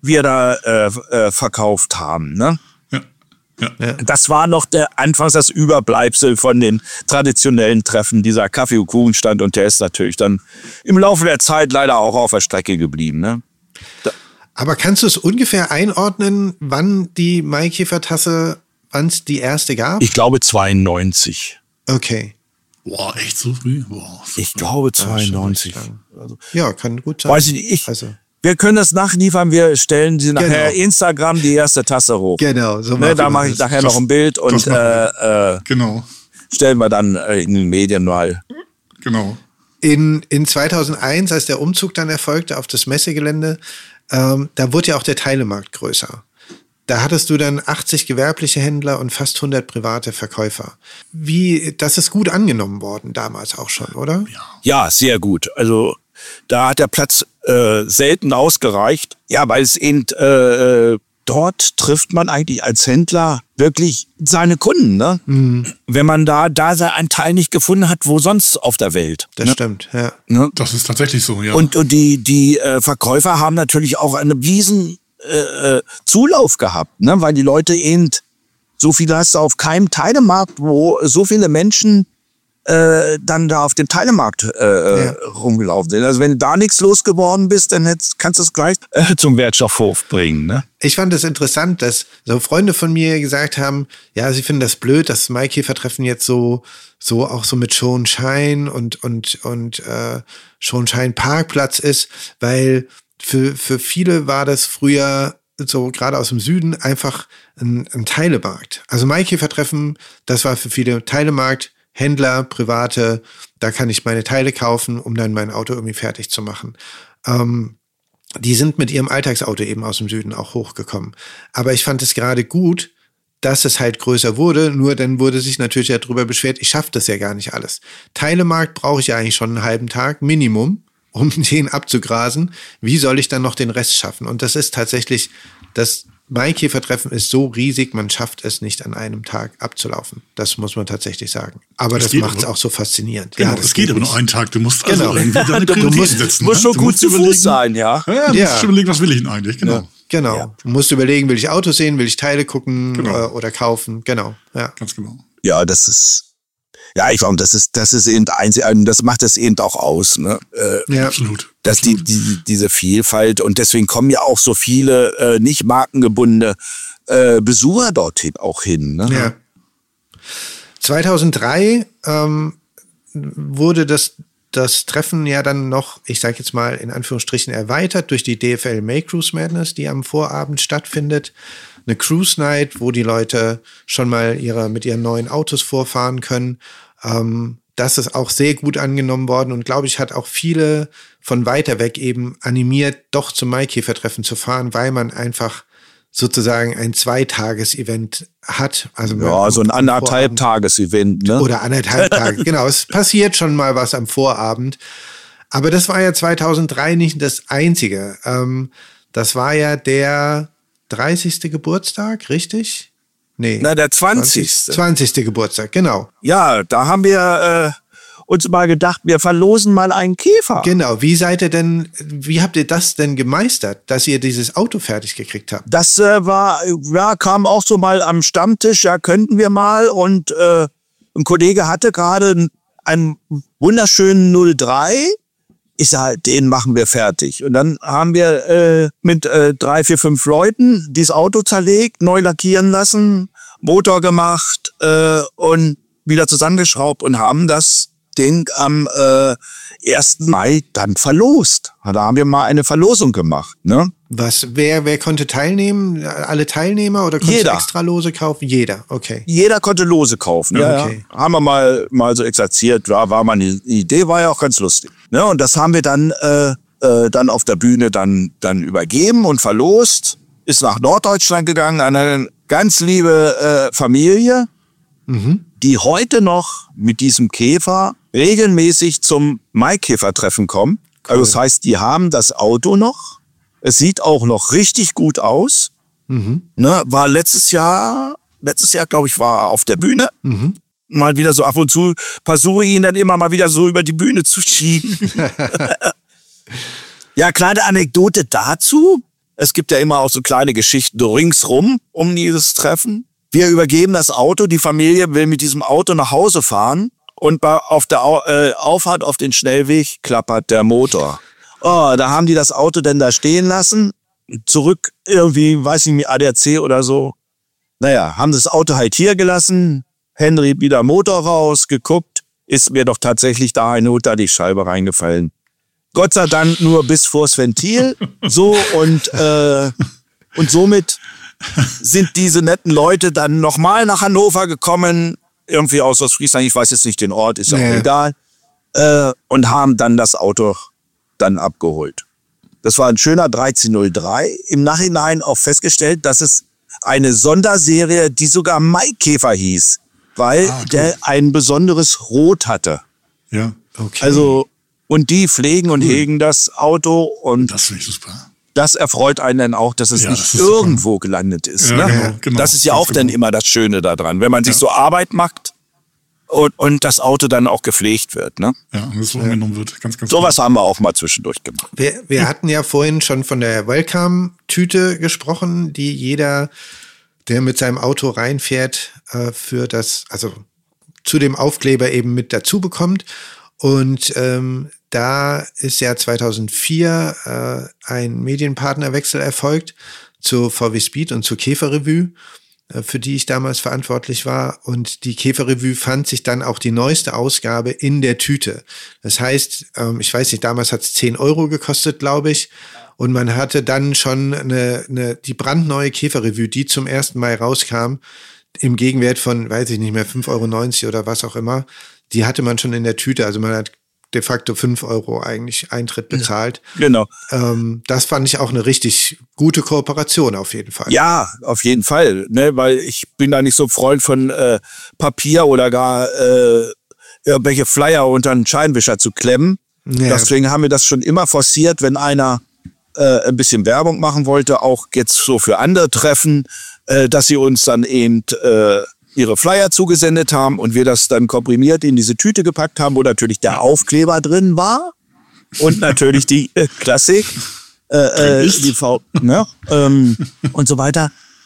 wir da verkauft haben. Ne? Ja. Das war noch anfangs das Überbleibsel von den traditionellen Treffen, dieser Kaffee- und Kuchenstand. Und der ist natürlich dann im Laufe der Zeit leider auch auf der Strecke geblieben. Ne? Aber kannst du es ungefähr einordnen, wann die Maikäfer-Tasse, wann es die erste gab? Ich glaube 92. Okay. Boah, echt so früh? Boah, so Ich früh. glaube 92. Also, Ja, kann gut sein. weiß ich nicht. Also, Wir können das nachliefern. Wir stellen sie nachher Genau. Instagram die erste Tasse hoch. genau, so Ne, da machen mache wir ich das. nachher noch ein Bild und das machen Genau, stellen wir dann in den Medien mal. genau. In 2001, als der Umzug dann erfolgte auf das Messegelände, da wurde ja auch der Teilemarkt größer. Da hattest du dann 80 gewerbliche Händler und fast 100 private Verkäufer. Das ist gut angenommen worden damals auch schon, oder? Ja, sehr gut. Also da hat der Platz selten ausgereicht. Ja, weil es eben dort trifft man eigentlich als Händler wirklich seine Kunden. Ne? Wenn man da einen Teil nicht gefunden hat, wo sonst auf der Welt. Das stimmt, ja. Ne? Das ist tatsächlich so, ja. Und die Verkäufer haben natürlich auch einen riesen Zulauf gehabt, ne? Weil die Leute eben, so viele hast du auf keinem Teilemarkt, wo so viele Menschen dann da auf dem Teilemarkt rumgelaufen sind. Also wenn du da nichts losgeworden bist, dann kannst du es gleich zum Wertstoffhof bringen. Ne? Ich fand es interessant, dass so Freunde von mir gesagt haben, ja, sie finden das blöd, dass das Maikäfer-Treffen jetzt so auch so mit Schonschein und Schonschein Parkplatz ist, weil für viele war das früher so gerade aus dem Süden einfach ein Teilemarkt. Also Maikäfer-Treffen, das war für viele Teilemarkt, Händler, Private, da kann ich meine Teile kaufen, um dann mein Auto irgendwie fertig zu machen. Die sind mit ihrem Alltagsauto eben aus dem Süden auch hochgekommen. Aber ich fand es gerade gut, dass es halt größer wurde, nur dann wurde sich natürlich ja darüber beschwert, ich schaffe das ja gar nicht alles. Teilemarkt brauche ich ja eigentlich schon einen halben Tag, Minimum, um den abzugrasen. Wie soll ich dann noch den Rest schaffen? Und das ist tatsächlich, das Maikäfer-Treffen ist so riesig, man schafft es nicht an einem Tag abzulaufen. Das muss man tatsächlich sagen. Aber das macht es auch so faszinierend. Genau, Ja, das geht aber nur einen Tag. Du musst Genau. also irgendwie deine Du Prioritäten setzen. musst ne? schon Du gut zu Fuß überlegen- sein, ja. Ja, du Ja. musst schon überlegen, was will ich denn eigentlich? Genau, Genau. Ja. Du musst überlegen, will ich Autos sehen, will ich Teile gucken Genau. oder kaufen. Genau, ja. ganz genau. Ja, das ist. Ja, ich glaube, das ist eben einzig, das macht es eben auch aus, ne? Ja. Absolut. Dass diese Vielfalt und deswegen kommen ja auch so viele nicht markengebundene Besucher dorthin auch hin. Ne? Ja. 2003 wurde das Treffen ja dann noch, ich sage jetzt mal in Anführungsstrichen, erweitert durch die DFL May Cruise Madness, die am Vorabend stattfindet. Eine Cruise Night, wo die Leute schon mal mit ihren neuen Autos vorfahren können. Das ist auch sehr gut angenommen worden und glaube ich, hat auch viele von weiter weg eben animiert, doch zum Maikäfer-Treffen zu fahren, weil man einfach sozusagen ein Zweitages-Event hat. Also Ja, so ein anderthalb Tages-Event. Ne? Oder anderthalb Tage, genau. Es passiert schon mal was am Vorabend. Aber das war ja 2003 nicht das Einzige. Das war ja der 30. Geburtstag, richtig? Nee. Na, der 20. 20. Geburtstag, genau. Ja, da haben wir uns mal gedacht, wir verlosen mal einen Käfer. Genau. Wie habt ihr das denn gemeistert, dass ihr dieses Auto fertig gekriegt habt? Das kam auch so mal am Stammtisch, ja, könnten wir mal. Und ein Kollege hatte gerade einen wunderschönen 03. Ich sage, den machen wir fertig. Und dann haben wir mit 3, 4, 5 Leuten dieses Auto zerlegt, neu lackieren lassen, Motor gemacht und wieder zusammengeschraubt und haben das Ding am 1. Mai dann verlost. Da haben wir mal eine Verlosung gemacht. Ne? Wer konnte teilnehmen? Alle Teilnehmer oder konntest Jeder. du extra Lose kaufen? Jeder, okay. Jeder konnte Lose kaufen. Ja, Okay. ja. Haben wir mal so exerziert. Ja, war mal eine Idee, war ja auch ganz lustig. Ne? Und das haben wir dann auf der Bühne dann übergeben und verlost. Ist nach Norddeutschland gegangen, an eine ganz liebe Familie, die heute noch mit diesem Käfer regelmäßig zum Maikäfer-Treffen kommen. Cool. Also das heißt, die haben das Auto noch. Es sieht auch noch richtig gut aus. Ne, war letztes Jahr, glaube ich, war auf der Bühne. Mal wieder so ab und zu versuche ihn dann immer mal wieder so über die Bühne zu schieben. Ja, kleine Anekdote dazu. Es gibt ja immer auch so kleine Geschichten ringsrum um dieses Treffen. Wir übergeben das Auto, die Familie will mit diesem Auto nach Hause fahren und auf der Auffahrt auf den Schnellweg klappert der Motor. Oh, da haben die das Auto denn da stehen lassen, zurück irgendwie, weiß nicht, ADAC oder so. Naja, haben das Auto halt hier gelassen, Henry wieder Motor raus, geguckt, ist mir doch tatsächlich da eine unter die Scheibe reingefallen. Gott sei Dank nur bis vors Ventil, so und somit sind diese netten Leute dann nochmal nach Hannover gekommen, irgendwie aus Ostfriesland, ich weiß jetzt nicht den Ort, ist ja auch egal, und haben dann das Auto dann abgeholt. Das war ein schöner 1303. Im Nachhinein auch festgestellt, dass es eine Sonderserie, die sogar Maikäfer hieß, weil der ein besonderes Rot hatte. Ja, okay. Also, und die pflegen und hegen das Auto und das finde ich super. das erfreut einen dann auch, dass es nicht irgendwo gelandet ist. Ja, ne? genau. Das ist ja auch dann immer das Schöne daran, wenn man sich so Arbeit macht und das Auto dann auch gepflegt wird. Ne? Ja, und das so angenommen wird. Ganz, ganz Sowas haben wir auch mal zwischendurch gemacht. Wir hatten ja vorhin schon von der Welcome-Tüte gesprochen, die jeder, der mit seinem Auto reinfährt, für das, also zu dem Aufkleber eben mit dazu bekommt. Und da ist ja 2004 ein Medienpartnerwechsel erfolgt zu VW Speed und zur Käferrevue, für die ich damals verantwortlich war. Und die Käferrevue fand sich dann auch die neueste Ausgabe in der Tüte. Das heißt, ich weiß nicht, damals hat es 10 € gekostet, glaube ich. Und man hatte dann schon die brandneue Käferrevue, die zum 1. Mai rauskam, im Gegenwert von, weiß ich nicht mehr, 5,90 € oder was auch immer. Die hatte man schon in der Tüte. Also man hat de facto 5 € eigentlich Eintritt bezahlt. Genau. Das fand ich auch eine richtig gute Kooperation auf jeden Fall. Ja, auf jeden Fall. Ne? Weil ich bin da nicht so Freund von Papier oder gar irgendwelche Flyer unter einen Scheinwischer zu klemmen. Ja. Deswegen haben wir das schon immer forciert, wenn einer ein bisschen Werbung machen wollte, auch jetzt so für andere Treffen, dass sie uns dann eben ihre Flyer zugesendet haben und wir das dann komprimiert in diese Tüte gepackt haben, wo natürlich der Aufkleber drin war und natürlich die Klassik, die ne? Und so weiter.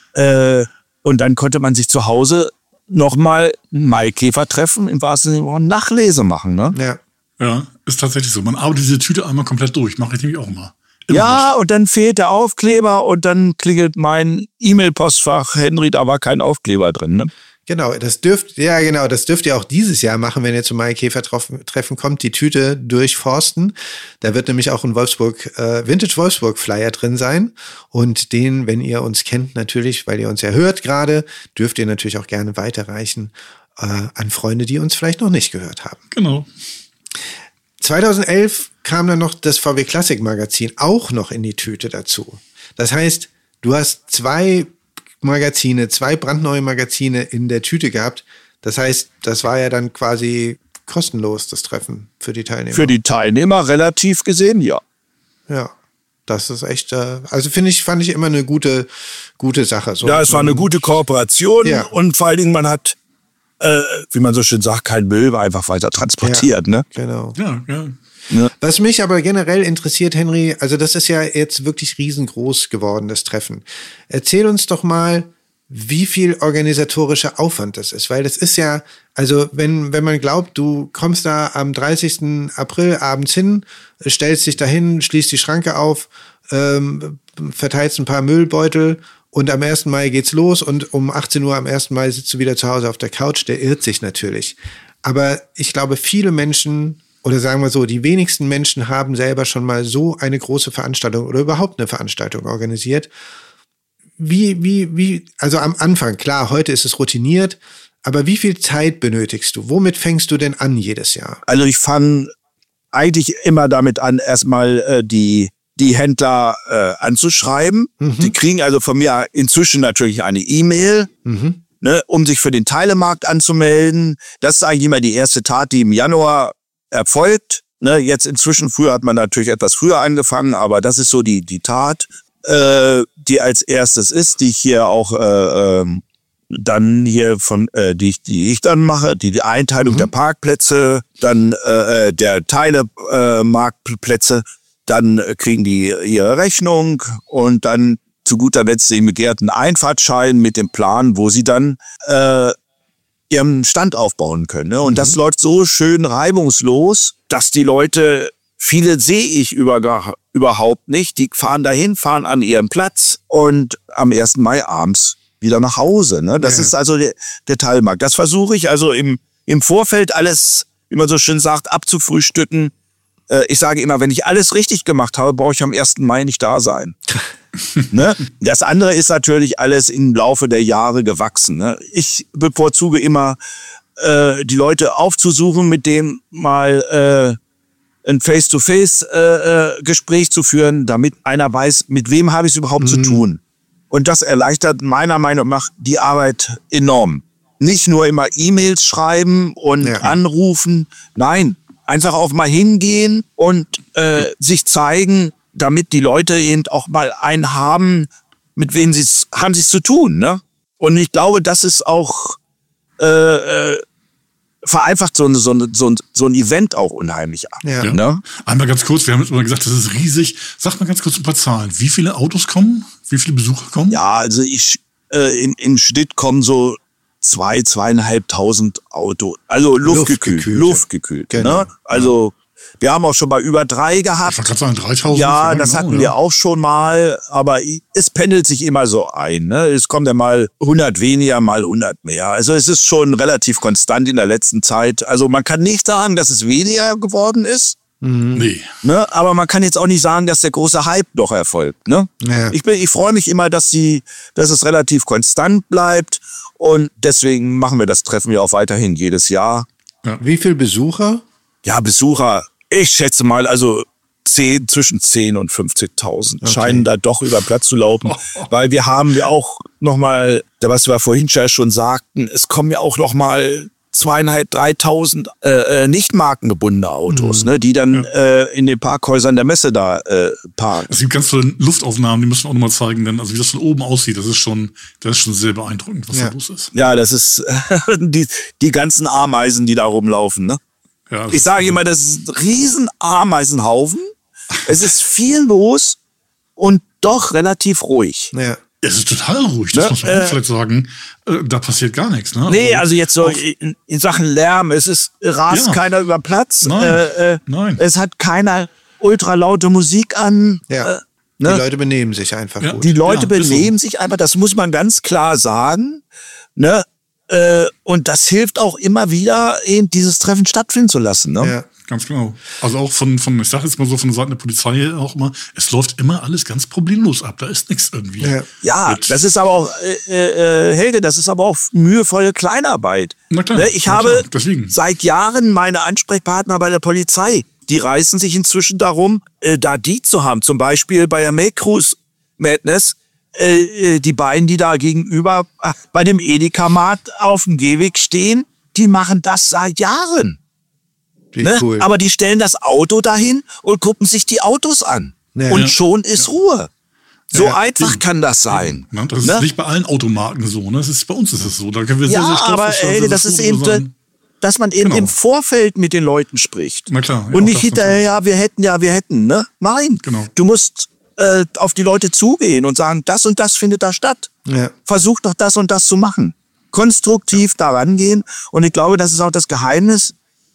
Und dann konnte man sich zu Hause nochmal Maikäfer treffen, im wahrsten Sinne von Nachlese machen. Ne? Ja. Ja, ist tatsächlich so. Man arbeitet diese Tüte einmal komplett durch. Mache ich nämlich auch immer. Ja, und dann fehlt der Aufkleber und dann klingelt mein E-Mail-Postfach, Henry, da war kein Aufkleber drin. Ne? Genau, das dürft ihr auch dieses Jahr machen, wenn ihr zum Maikäfer-Treffen kommt, die Tüte durchforsten. Da wird nämlich auch ein Vintage Wolfsburg Flyer drin sein. Und den, wenn ihr uns kennt natürlich, weil ihr uns ja hört gerade, dürft ihr natürlich auch gerne weiterreichen an Freunde, die uns vielleicht noch nicht gehört haben. Genau. 2011 kam dann noch das VW Classic Magazin auch noch in die Tüte dazu. Das heißt, du hast zwei brandneue Magazine in der Tüte gehabt. Das heißt, das war ja dann quasi kostenlos, das Treffen für die Teilnehmer. Für die Teilnehmer relativ gesehen, ja. Ja, das ist echt, also fand ich immer eine gute Sache. So, ja, es war eine gute Kooperation und vor allen Dingen, man hat, wie man so schön sagt, kein Müll, war einfach weiter transportiert. Ne? Genau. Ja. Was mich aber generell interessiert, Henry, also das ist ja jetzt wirklich riesengroß geworden, das Treffen. Erzähl uns doch mal, wie viel organisatorischer Aufwand das ist, weil das ist ja, also wenn man glaubt, du kommst da am 30. April abends hin, stellst dich dahin, schließt die Schranke auf, verteilst ein paar Müllbeutel und am 1. Mai geht's los und um 18 Uhr am 1. Mai sitzt du wieder zu Hause auf der Couch, der irrt sich natürlich. Aber ich glaube, viele Menschen, oder sagen wir so, die wenigsten Menschen haben selber schon mal so eine große Veranstaltung oder überhaupt eine Veranstaltung organisiert. Also am Anfang, klar, heute ist es routiniert, aber wie viel Zeit benötigst du? Womit fängst du denn an jedes Jahr? Also ich fange eigentlich immer damit an, erstmal die Händler anzuschreiben. Mhm. Die kriegen also von mir inzwischen natürlich eine E-Mail, ne, um sich für den Teilemarkt anzumelden. Das ist eigentlich immer die erste Tat, die im Januar erfolgt. Ne, jetzt inzwischen, früher hat man natürlich etwas früher angefangen, aber das ist so die Tat, die als erstes ist, die ich hier auch dann hier die ich dann mache, die Einteilung der Parkplätze, dann der Teilemarktplätze. dann kriegen die ihre Rechnung und dann zu guter Letzt den begehrten Einfahrtschein mit dem Plan, wo sie dann ihren Stand aufbauen können. Ne? Und das läuft so schön reibungslos, dass die Leute, viele sehe ich überhaupt nicht, die fahren dahin, fahren an ihren Platz und am 1. Mai abends wieder nach Hause. Ne? Das ist also der Teilmarkt. Das versuche ich also im Vorfeld alles, wie man so schön sagt, abzufrühstücken. Ich sage immer, wenn ich alles richtig gemacht habe, brauche ich am 1. Mai nicht da sein. Ne? Das andere ist natürlich alles im Laufe der Jahre gewachsen. Ne? Ich bevorzuge immer, die Leute aufzusuchen, mit denen mal ein Face-to-Face-Gespräch zu führen, damit einer weiß, mit wem habe ich es überhaupt zu tun. Und das erleichtert meiner Meinung nach die Arbeit enorm. Nicht nur immer E-Mails schreiben und anrufen. Nein, einfach auch mal hingehen und sich zeigen, damit die Leute eben auch mal einen haben, mit wem haben sie es zu tun. Ne? Und ich glaube, das ist auch vereinfacht so ein Event auch unheimlich ab. Ja. Ne? Einmal ganz kurz, wir haben jetzt immer gesagt, das ist riesig. Sag mal ganz kurz ein paar Zahlen. Wie viele Autos kommen? Wie viele Besucher kommen? Ja, also im Schnitt kommen so 2.500 Autos. Also luftgekühlt. Genau. Ne? Also wir haben auch schon mal über 3 gehabt. Ich wollte gerade sagen, 3.000. Ja, das hatten wir auch schon mal, aber es pendelt sich immer so ein. Ne? Es kommt ja mal 100 weniger, mal 100 mehr. Also es ist schon relativ konstant in der letzten Zeit. Also man kann nicht sagen, dass es weniger geworden ist. Nee. Ne? Aber man kann jetzt auch nicht sagen, dass der große Hype noch erfolgt. Ne? Ja. Ich freue mich immer, dass es relativ konstant bleibt. Und deswegen machen wir das Treffen ja auch weiterhin jedes Jahr. Ja. Wie viele Besucher? Ja, Besucher, ich schätze mal, also zwischen 10.000 und 50.000 scheinen da doch über den Platz zu laufen. Weil wir haben ja auch nochmal, was wir vorhin schon sagten, es kommen ja auch nochmal 2.500, 3.000 nicht markengebundene Autos, ne, die dann in den Parkhäusern der Messe da parken. Es gibt ganz tolle Luftaufnahmen, die müssen wir auch nochmal zeigen, denn also wie das von oben aussieht, das ist schon sehr beeindruckend, was da los ist. Ja, das ist die ganzen Ameisen, die da rumlaufen, ne? Ja, Ich sage immer, das ist ein riesen Ameisenhaufen. Es ist viel los und doch relativ ruhig. Ja. Es ist total ruhig, das muss man auch vielleicht sagen. Da passiert gar nichts, ne? Nee, also jetzt so in Sachen Lärm, rast keiner über Platz. Nein. Es hat keiner ultralaute Musik an. Ja. Ne? Die Leute benehmen sich einfach gut. Die Leute Ja, ist benehmen so. sich einfach, das muss man ganz klar sagen. Ne? Und das hilft auch immer wieder, eben dieses Treffen stattfinden zu lassen. Ne? Ja. Ganz genau. Also auch von ich sag jetzt mal so, von Seiten der Polizei auch immer, es läuft immer alles ganz problemlos ab. Da ist nichts irgendwie. Ja, das ist aber auch, Helge, das ist aber auch mühevolle Kleinarbeit. Na klar. Ne? Ich habe deswegen. seit Jahren meine Ansprechpartner bei der Polizei, die reißen sich inzwischen darum, da die zu haben. Zum Beispiel bei der Make Cruise Madness, die beiden, die da gegenüber bei dem Edeka-Markt auf dem Gehweg stehen, die machen das seit Jahren. Ne? Cool. Aber die stellen das Auto dahin und gucken sich die Autos an. Ja. Und schon ist Ruhe. So Ja, einfach kann das sein. Ne? Das ist Ne? nicht bei allen Automarken so. Ne? Bei uns ist es so. Da können wir sehr stolz aber sein, das sehr ist froh eben, drüber sein. dass man eben im Vorfeld mit den Leuten spricht. Na klar. Und auch nicht das hinterher, wir hätten. Ne? Nein, Genau. du musst auf die Leute zugehen und sagen, das und das findet da statt. Ja. Versuch doch das und das zu machen. Konstruktiv daran gehen. Und ich glaube, das ist auch das Geheimnis,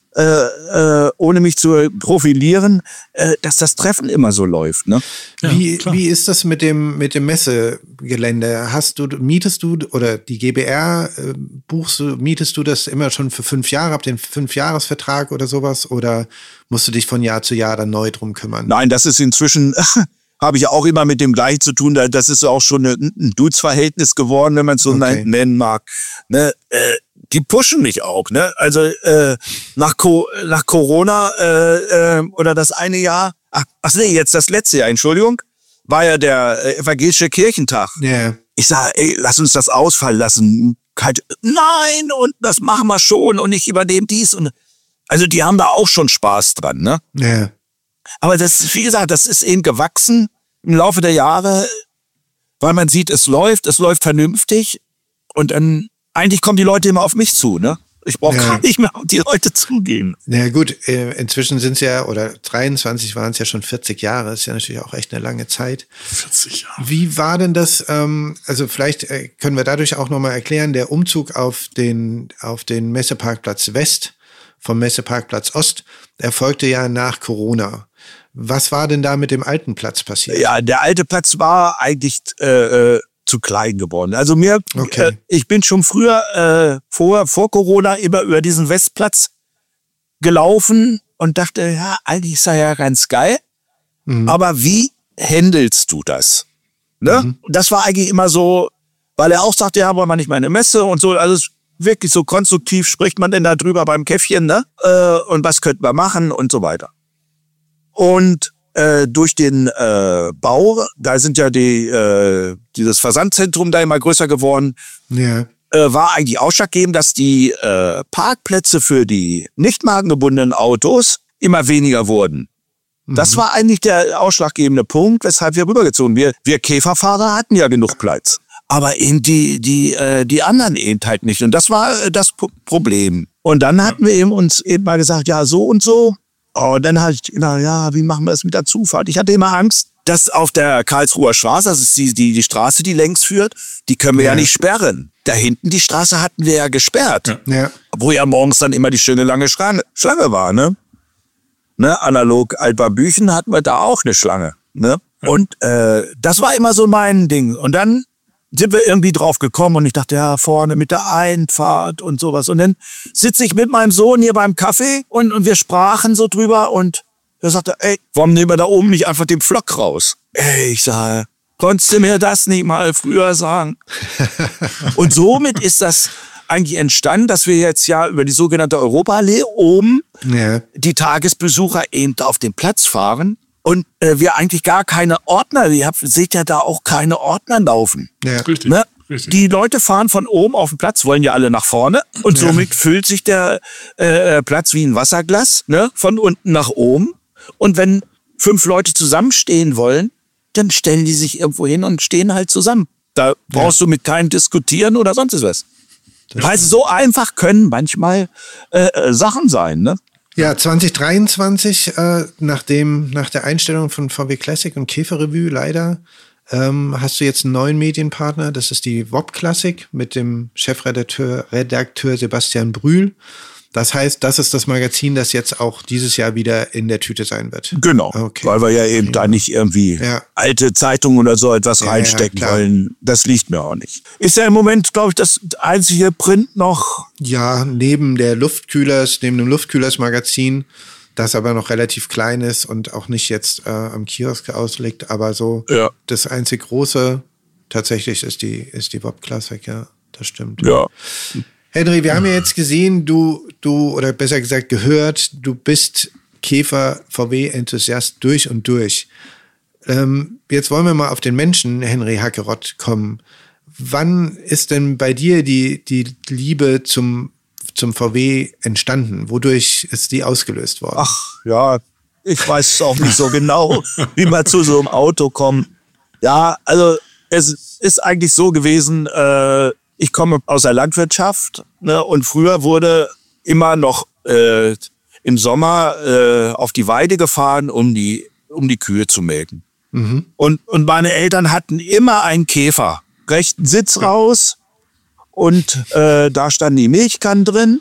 ohne mich zu profilieren, dass das Treffen immer so läuft. Ne? Ja, klar. Wie ist das mit dem Messegelände? Mietest du oder die GBR mietest du das immer schon für 5 Jahre, habt ihr einen 5-Jahres-Vertrag oder sowas? Oder musst du dich von Jahr zu Jahr dann neu drum kümmern? Nein, das ist inzwischen, habe ich auch immer mit dem gleichen zu tun. Das ist auch schon ein Dudes-Verhältnis geworden, wenn man es so nennen mag. Ne? Die pushen mich auch. Ne? Also nach Corona oder das eine Jahr, jetzt das letzte Jahr, Entschuldigung, war ja der evangelische Kirchentag. Ja. Ich sage, lass uns das ausfallen lassen. Nein, und das machen wir schon und ich übernehme dies. Also die haben da auch schon Spaß dran. Ne? Ja. Aber das, wie gesagt, das ist eben gewachsen im Laufe der Jahre, weil man sieht, es läuft vernünftig und dann eigentlich kommen die Leute immer auf mich zu, ne? Ich brauche gar nicht mehr auf die Leute zugehen. Na gut, inzwischen sind es ja, oder 23 waren es ja schon 40 Jahre. Ist ja natürlich auch echt eine lange Zeit. 40 Jahre. Wie war denn das, also vielleicht können wir dadurch auch nochmal erklären, der Umzug auf den Messeparkplatz West vom Messeparkplatz Ost erfolgte ja nach Corona. Was war denn da mit dem alten Platz passiert? Ja, der alte Platz war eigentlich zu klein geworden. Also ich bin schon früher, vor Corona, immer über diesen Westplatz gelaufen und dachte, ja, eigentlich ist er ja ganz geil. Aber wie handelst du das? Ne? Das war eigentlich immer so, weil er auch sagte, ja, wollen wir nicht mal eine Messe und so. Also wirklich so konstruktiv spricht man denn da drüber beim Käffchen, ne? Und was könnten wir machen und so weiter. Und durch den Bau, da sind ja dieses Versandzentrum da immer größer geworden, war eigentlich ausschlaggebend, dass die Parkplätze für die nicht markengebundenen Autos immer weniger wurden. Das war eigentlich der ausschlaggebende Punkt, weshalb wir rübergezogen sind. Wir Käferfahrer hatten ja genug Platz, aber eben die anderen eben halt nicht. Und das war das Problem. Und dann hatten wir uns eben mal gesagt, ja, so und so. Und dann hatte ich gedacht, ja, wie machen wir das mit der Zufahrt? Ich hatte immer Angst, dass auf der Karlsruher Straße, das ist die Straße, die längs führt, die können wir ja nicht sperren. Da hinten die Straße hatten wir ja gesperrt. Ja. Wo ja morgens dann immer die schöne lange Schlange war, ne? Analog Altbarbüchen hatten wir da auch eine Schlange, ne? Und das war immer so mein Ding. Und dann sind wir irgendwie drauf gekommen und ich dachte, ja, vorne mit der Einfahrt und sowas. Und dann sitze ich mit meinem Sohn hier beim Kaffee und wir sprachen so drüber und er sagte, ey, warum nehmen wir da oben nicht einfach den Pflock raus? Ey, ich sage, konntest du mir das nicht mal früher sagen? Und somit ist das eigentlich entstanden, dass wir jetzt ja über die sogenannte Europaallee oben die Tagesbesucher eben auf den Platz fahren. Und wir eigentlich gar keine Ordner, ihr seht ja da auch keine Ordner laufen. Ja, richtig, ne? Richtig. Die Leute fahren von oben auf den Platz, wollen ja alle nach vorne. Und somit füllt sich der Platz wie ein Wasserglas, ne? Von unten nach oben. Und wenn 5 Leute zusammenstehen wollen, dann stellen die sich irgendwo hin und stehen halt zusammen. Da brauchst du mit keinem diskutieren oder sonst was. Also so einfach können manchmal Sachen sein, ne? Ja, 2023, nach der Einstellung von VW Classic und Käferrevue leider, hast du jetzt einen neuen Medienpartner. Das ist die WOP Classic mit dem Chefredakteur Sebastian Brühl. Das heißt, das ist das Magazin, das jetzt auch dieses Jahr wieder in der Tüte sein wird. Genau, weil wir ja eben da nicht irgendwie alte Zeitungen oder so etwas reinstecken wollen. Das liegt mir auch nicht. Ist ja im Moment, glaube ich, das einzige Print noch. Ja, neben dem Luftkühlers-Magazin, das aber noch relativ klein ist und auch nicht jetzt am Kiosk ausliegt, aber so das einzig große tatsächlich ist die WOP Classic, ja, das stimmt. Ja. Henry, wir haben ja jetzt gesehen, du oder besser gesagt gehört, du bist Käfer-VW-Enthusiast durch und durch. Jetzt wollen wir mal auf den Menschen Henry Hackeroth kommen. Wann ist denn bei dir die Liebe zum VW entstanden? Wodurch ist die ausgelöst worden? Ach ja, ich weiß es auch nicht so genau, wie man zu so einem Auto kommt. Ja, also es ist eigentlich so gewesen, ich komme aus der Landwirtschaft, ne, und früher wurde immer noch im Sommer auf die Weide gefahren, um die Kühe zu melken. Und meine Eltern hatten immer einen Käfer, rechten Sitz raus und da standen die Milchkannen drin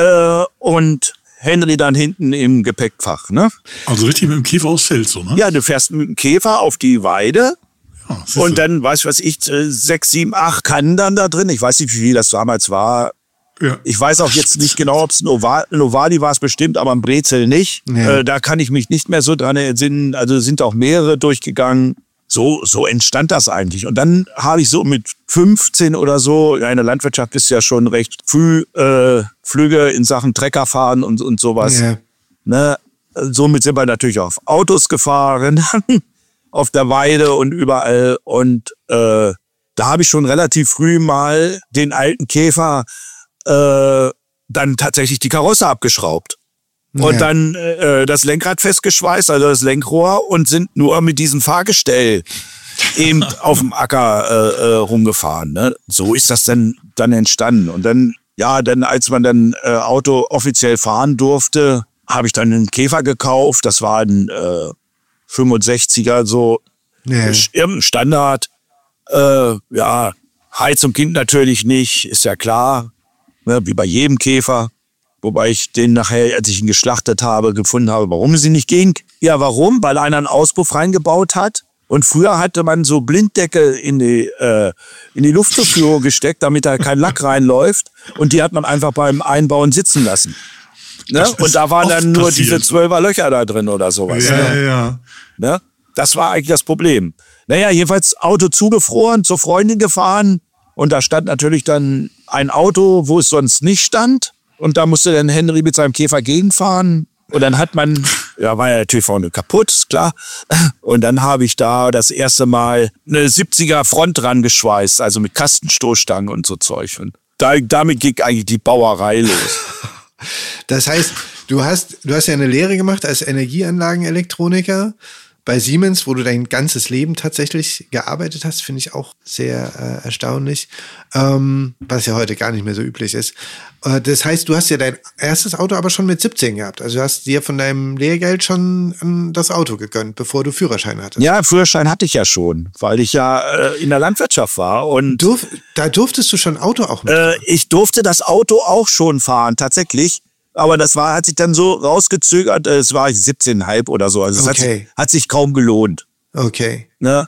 und Henry dann hinten im Gepäckfach. Ne? Also richtig mit dem Käfer aufs Feld, so, ne? Ja, du fährst mit dem Käfer auf die Weide. Und dann, weiß ich, 6, 7, 8 Kannen dann da drin. Ich weiß nicht, wie viel das damals war. Ja. Ich weiß auch jetzt nicht genau, ob es ein Ovali war, es bestimmt, aber ein Brezel nicht. Ja. Da kann ich mich nicht mehr so dran erinnern. Also sind auch mehrere durchgegangen. So entstand das eigentlich. Und dann habe ich so mit 15 oder so, in der Landwirtschaft ist ja schon recht früh Flüge in Sachen Trecker fahren und sowas. Ja. Ne? Somit sind wir natürlich auf Autos gefahren. Auf der Weide und überall. Und da habe ich schon relativ früh mal den alten Käfer dann tatsächlich die Karosse abgeschraubt. Und dann das Lenkrad festgeschweißt, also das Lenkrohr, und sind nur mit diesem Fahrgestell eben auf dem Acker rumgefahren. Ne? So ist das dann entstanden. Und dann ja, dann als man dann Auto offiziell fahren durfte, habe ich dann einen Käfer gekauft. Das war ein 65er, so Standard. Ja, Heizung ging natürlich nicht, ist ja klar, ne, wie bei jedem Käfer. Wobei ich den nachher, als ich ihn geschlachtet habe, gefunden habe, warum sie nicht ging. Ja, warum? Weil einer einen Auspuff reingebaut hat. Und früher hatte man so Blinddeckel in die Luftzufuhr gesteckt, damit da kein Lack reinläuft. Und die hat man einfach beim Einbauen sitzen lassen. Ne? Und da waren dann nur diese 12er Löcher da drin oder sowas. Ja, ne? ja. Ne? Das war eigentlich das Problem. Naja, jedenfalls Auto zugefroren, zur Freundin gefahren. Und da stand natürlich dann ein Auto, wo es sonst nicht stand. Und da musste dann Henry mit seinem Käfer gegenfahren. Und dann hat man, ja, war ja natürlich vorne kaputt, ist klar. Und dann habe ich da das erste Mal eine 70er Front dran geschweißt, also mit Kastenstoßstangen und so Zeug. Und damit ging eigentlich die Bauerei los. Das heißt, du hast ja eine Lehre gemacht als Energieanlagenelektroniker bei Siemens, wo du dein ganzes Leben tatsächlich gearbeitet hast, finde ich auch sehr erstaunlich, was ja heute gar nicht mehr so üblich ist. Das heißt, du hast ja dein erstes Auto aber schon mit 17 gehabt. Also du hast dir von deinem Lehrgeld schon das Auto gegönnt, bevor du Führerschein hattest. Ja, Führerschein hatte ich ja schon, weil ich ja in der Landwirtschaft war. Und da durftest du schon Auto auch mit? Ich durfte das Auto auch schon fahren, tatsächlich. Aber das hat sich dann so rausgezögert, es war 17,5 oder so. Also es hat sich kaum gelohnt. Okay. Ne?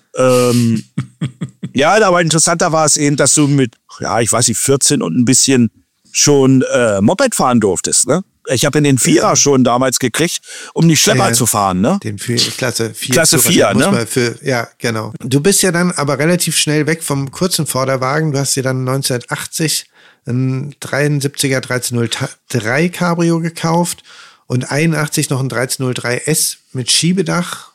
Ja, aber interessanter war es eben, dass du mit, ja, ich weiß nicht, 14 und ein bisschen schon Moped fahren durftest. Ne? Ich habe den Vierer schon damals gekriegt, um die Schlepper zu fahren. Ne? Den Klasse 4. Klasse 4, ne? Ja, genau. Du bist ja dann aber relativ schnell weg vom kurzen Vorderwagen. Du hast dir dann 1980 ein 73er 1303 Cabrio gekauft und 81 noch ein 1303S mit Schiebedach.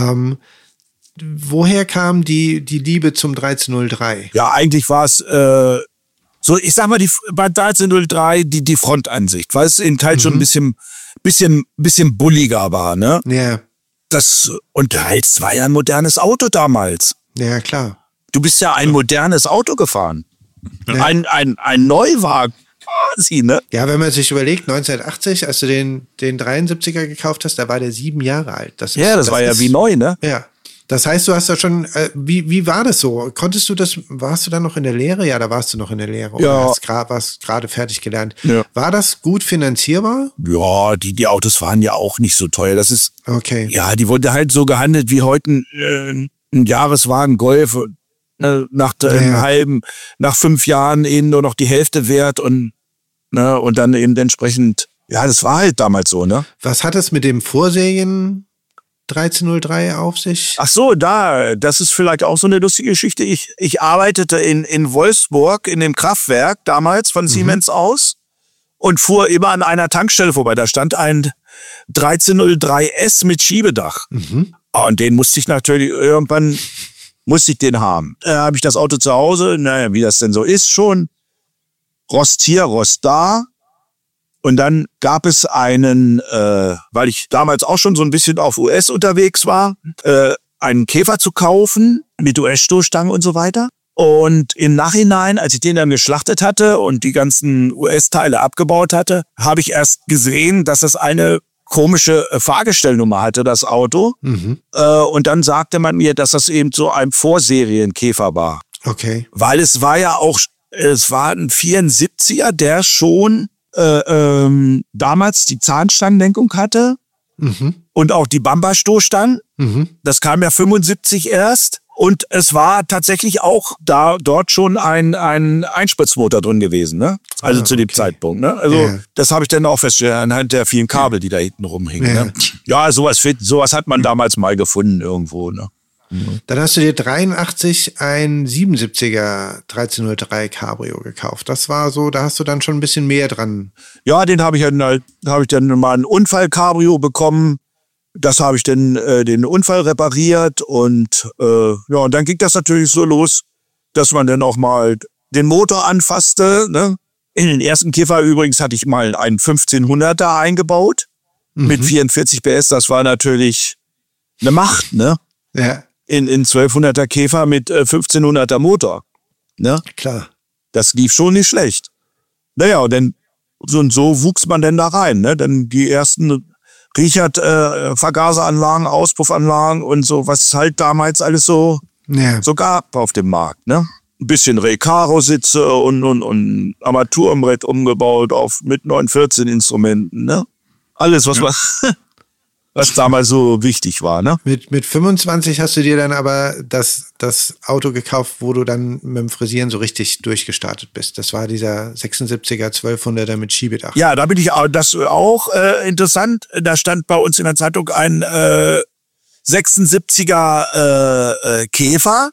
Woher kam die Liebe zum 1303? Ja, eigentlich war es so, ich sag mal, bei 1303 die Frontansicht, weil es in Teil schon ein bisschen bulliger war, ne? Ja. Und es war ja ein modernes Auto damals. Ja, klar. Du bist ja ein modernes Auto gefahren. Ja. Ein Neuwagen quasi, ne? Ja, wenn man sich überlegt, 1980, als du den 73er gekauft hast, da war der 7 Jahre alt. Das war ja wie neu, ne? Ja. Das heißt, du hast da schon, wie war das so? Konntest du das, warst du dann noch in der Lehre? Ja, da warst du noch in der Lehre. Ja. Oder warst gerade fertig gelernt. Ja. War das gut finanzierbar? Ja, die Autos waren ja auch nicht so teuer. Das ist, okay. Ja, die wurde halt so gehandelt wie heute ein Jahreswagen Golf. Nach 5 Jahren eben nur noch die Hälfte wert und dann eben entsprechend, ja, das war halt damals so, ne? Was hat es mit dem Vorserien 1303 auf sich? Ach so, das ist vielleicht auch so eine lustige Geschichte. Ich arbeitete in Wolfsburg in dem Kraftwerk damals von Siemens aus und fuhr immer an einer Tankstelle vorbei. Da stand ein 1303S mit Schiebedach. Und den musste ich natürlich irgendwann den haben. Da habe ich das Auto zu Hause, naja, wie das denn so ist schon. Rost hier, Rost da. Und dann gab es einen, weil ich damals auch schon so ein bisschen auf US unterwegs war, einen Käfer zu kaufen mit US-Stoßstangen und so weiter. Und im Nachhinein, als ich den dann geschlachtet hatte und die ganzen US-Teile abgebaut hatte, habe ich erst gesehen, dass das eine komische Fahrgestellnummer hatte, das Auto. Und dann sagte man mir, dass das eben so ein Vorserienkäfer war. Okay. Weil es war ein 74er, der schon damals die Zahnstangenlenkung hatte und auch die Bamba-Stoßstangen. Das kam ja 75 erst. Und es war tatsächlich auch dort schon ein Einspritzmotor drin gewesen, ne? Also zu dem Zeitpunkt, ne? Also das habe ich dann auch festgestellt anhand der vielen Kabel, die da hinten rumhingen. Ne? Ja, sowas hat man damals mal gefunden irgendwo, ne? Dann hast du dir 83 ein 77er 1303 Cabrio gekauft. Das war so, da hast du dann schon ein bisschen mehr dran. Ja, da habe ich dann mal ein Unfall-Cabrio bekommen. Das habe ich dann den Unfall repariert und und dann ging das natürlich so los, dass man dann auch mal den Motor anfasste. Ne? In den ersten Käfer übrigens hatte ich mal einen 1500er eingebaut mit 44 PS. Das war natürlich eine Macht, ne? Ja. In 1200er Käfer mit 1500er Motor. Ne? Klar. Das lief schon nicht schlecht. Naja, und so wuchs man denn da rein, ne? Dann die ersten Vergaseranlagen, Auspuffanlagen und so, was halt damals alles so gab auf dem Markt, ne? Ein bisschen Recaro-Sitze und Armaturenbrett umgebaut mit 914 Instrumenten, ne? Alles, was damals so wichtig war, ne? Mit 25 hast du dir dann aber das Auto gekauft, wo du dann mit dem Frisieren so richtig durchgestartet bist. Das war dieser 76er 1200er mit Schiebedach. Ja, da bin ich auch, das auch interessant. Da stand bei uns in der Zeitung ein 76er Käfer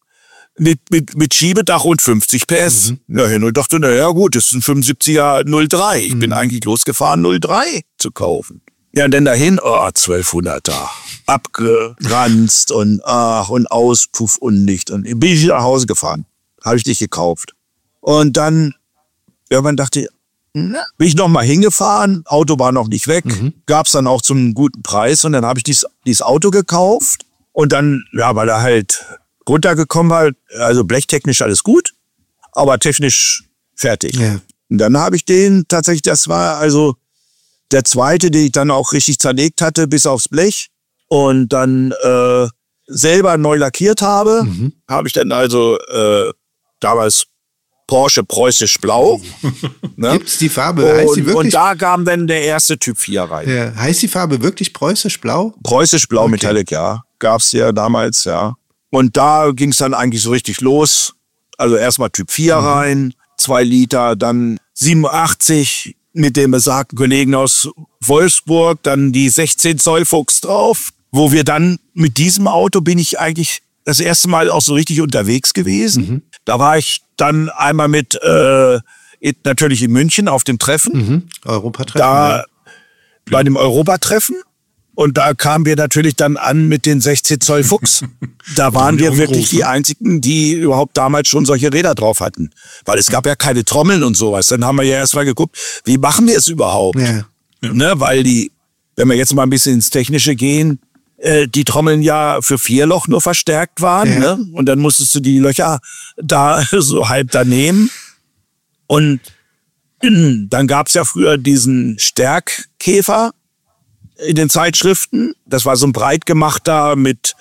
mit Schiebedach und 50 PS. Ja, und dachte, naja gut, das ist ein 75er 03. Ich bin eigentlich losgefahren, 03 zu kaufen. Ja, und dann dahin, 1200er. Abgeranzt und Auspuff undicht. Und bin ich nach Hause gefahren. Habe ich dich gekauft. Und dann, irgendwann dachte ich, bin ich noch mal hingefahren. Auto war noch nicht weg. Gab's dann auch zum guten Preis. Und dann habe ich dieses Auto gekauft. Und dann, ja, weil er halt runtergekommen war, also blechtechnisch alles gut, aber technisch fertig. Ja. Und dann habe ich den tatsächlich, das war also der zweite, den ich dann auch richtig zerlegt hatte, bis aufs Blech. Und dann selber neu lackiert habe. Habe ich dann also damals Porsche Preußisch Blau. Ne? Gibt's die Farbe? Heißt die wirklich? Und da kam dann der erste Typ 4 rein. Ja. Heißt die Farbe wirklich Preußisch Blau? Preußisch Blau Metallic, ja. Gab's ja damals, ja. Und da ging's dann eigentlich so richtig los. Also erstmal Typ 4 rein, 2 Liter, dann 87 mit dem besagten Kollegen aus Wolfsburg, dann die 16 Zoll Fuchs drauf, wo wir dann mit diesem Auto bin ich eigentlich das erste Mal auch so richtig unterwegs gewesen. Da war ich dann einmal mit natürlich in München auf dem Treffen. Europatreffen. Da bei dem Europatreffen. Und da kamen wir natürlich dann an mit den 16 Zoll Fuchs. Da waren wir wirklich die einzigen, die überhaupt damals schon solche Räder drauf hatten. Weil es gab ja keine Trommeln und sowas. Dann haben wir ja erst mal geguckt, wie machen wir es überhaupt? Ja. Ne, weil wenn wir jetzt mal ein bisschen ins Technische gehen, die Trommeln ja für 4 Loch nur verstärkt waren. Ja. Ne? Und dann musstest du die Löcher da so halb daneben. Und dann gab's ja früher diesen Stärkkäfer in den Zeitschriften. Das war so ein breit gemachter mit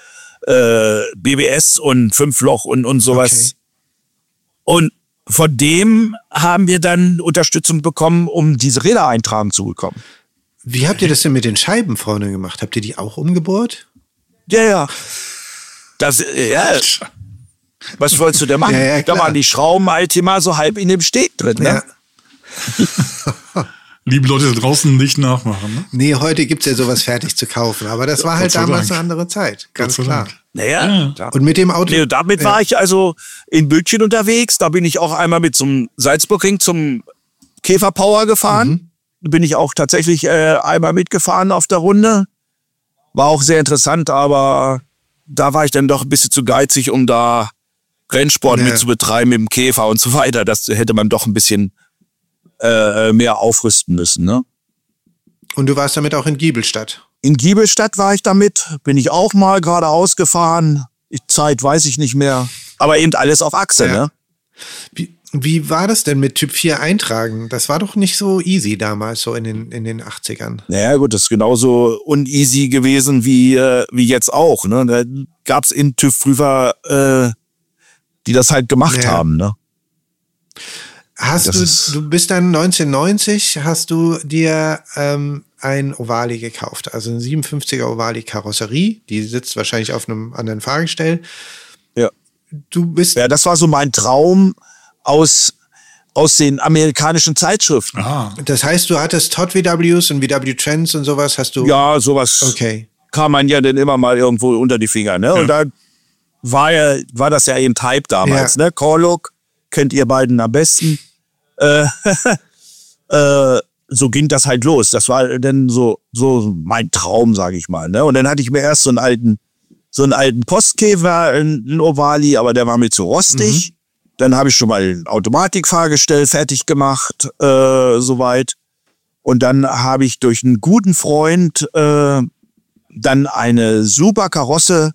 BBS und 5 Loch und sowas. Okay. Und von dem haben wir dann Unterstützung bekommen, um diese Räder eintragen zu bekommen. Wie habt ihr das denn mit den Scheiben vorne gemacht? Habt ihr die auch umgebohrt? Ja. Was wolltest du denn machen? Ja, da waren die Schrauben halt immer so halb in dem Steg drin, ne? Ja. Liebe Leute da draußen, nicht nachmachen. Ne? Nee, heute gibt's ja sowas fertig zu kaufen. Aber das war halt damals eine andere Zeit. Ganz klar. Naja. Und mit dem Auto? Nee, damit war ich also in München unterwegs. Da bin ich auch einmal mit zum Salzburgring zum Käfer-Power gefahren. Da bin ich auch tatsächlich einmal mitgefahren auf der Runde. War auch sehr interessant, aber da war ich dann doch ein bisschen zu geizig, um da Rennsport mit zu betreiben mit dem Käfer und so weiter. Das hätte man doch ein bisschen mehr aufrüsten müssen, ne? Und du warst damit auch in Giebelstadt? In Giebelstadt war ich damit, bin ich auch mal geradeaus gefahren. Zeit weiß ich nicht mehr. Aber eben alles auf Achse, ne? Wie war das denn mit Typ 4 eintragen? Das war doch nicht so easy damals, so in den 80ern. Naja gut, das ist genauso uneasy gewesen wie jetzt auch, ne? Da gab's in TÜV-Prüfer, die das halt gemacht haben, ne? Du bist dann 1990, hast du dir ein Ovali gekauft, also eine 57er Ovali Karosserie, die sitzt wahrscheinlich auf einem anderen Fahrgestell. Ja. Ja, das war so mein Traum aus den amerikanischen Zeitschriften. Aha. Das heißt, du hattest Todd VWs und VW Trends und sowas, hast du? Ja, sowas. Okay. Kam man ja dann immer mal irgendwo unter die Finger, ne? Ja. Und da war das ja eben Hype damals, ne? Corlock kennt ihr beiden am besten. So ging das halt los. Das war dann so mein Traum, sage ich mal. Ne? Und dann hatte ich mir erst so einen alten Postkäfer, einen Ovali, aber der war mir zu rostig. Dann habe ich schon mal ein Automatikfahrgestell fertig gemacht, soweit. Und dann habe ich durch einen guten Freund dann eine super Karosse,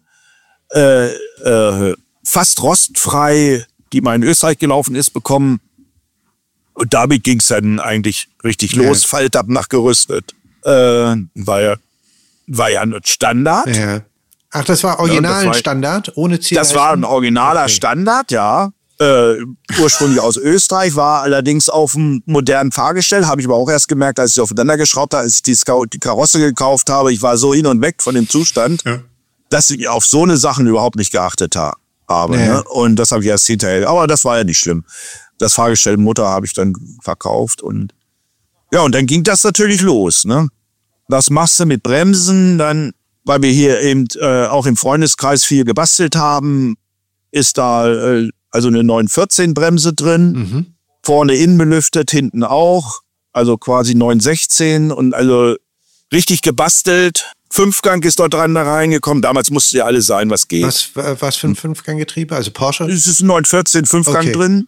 fast rostfrei, die mal in Österreich gelaufen ist, bekommen. Und damit ging es dann eigentlich richtig los. Faltab nachgerüstet. War ja ein Standard. Ja. Ach, das war original ein Standard, ohne Zielleistung? Das war ein originaler Standard, ja. Ursprünglich aus Österreich, war allerdings auf einem modernen Fahrgestell. Habe ich aber auch erst gemerkt, als ich aufeinander geschraubt habe, als ich die Karosse gekauft habe. Ich war so hin und weg von dem Zustand, dass ich auf so eine Sachen überhaupt nicht geachtet habe. Ja. Ne? Und das habe ich erst hinterher. Aber das war ja nicht schlimm. Das Fahrgestell Mutter habe ich dann verkauft. Und ja, und dann ging das natürlich los. Ne? Was machst du mit Bremsen? Dann, weil wir hier eben auch im Freundeskreis viel gebastelt haben, ist da also eine 914-Bremse drin. Vorne innen belüftet, hinten auch. Also quasi 916 und also richtig gebastelt. Fünfgang ist dort dran da reingekommen. Damals musste ja alles sein, was geht. Was für ein Fünfganggetriebe? Also Porsche? Es ist ein 914 Fünfgang drin.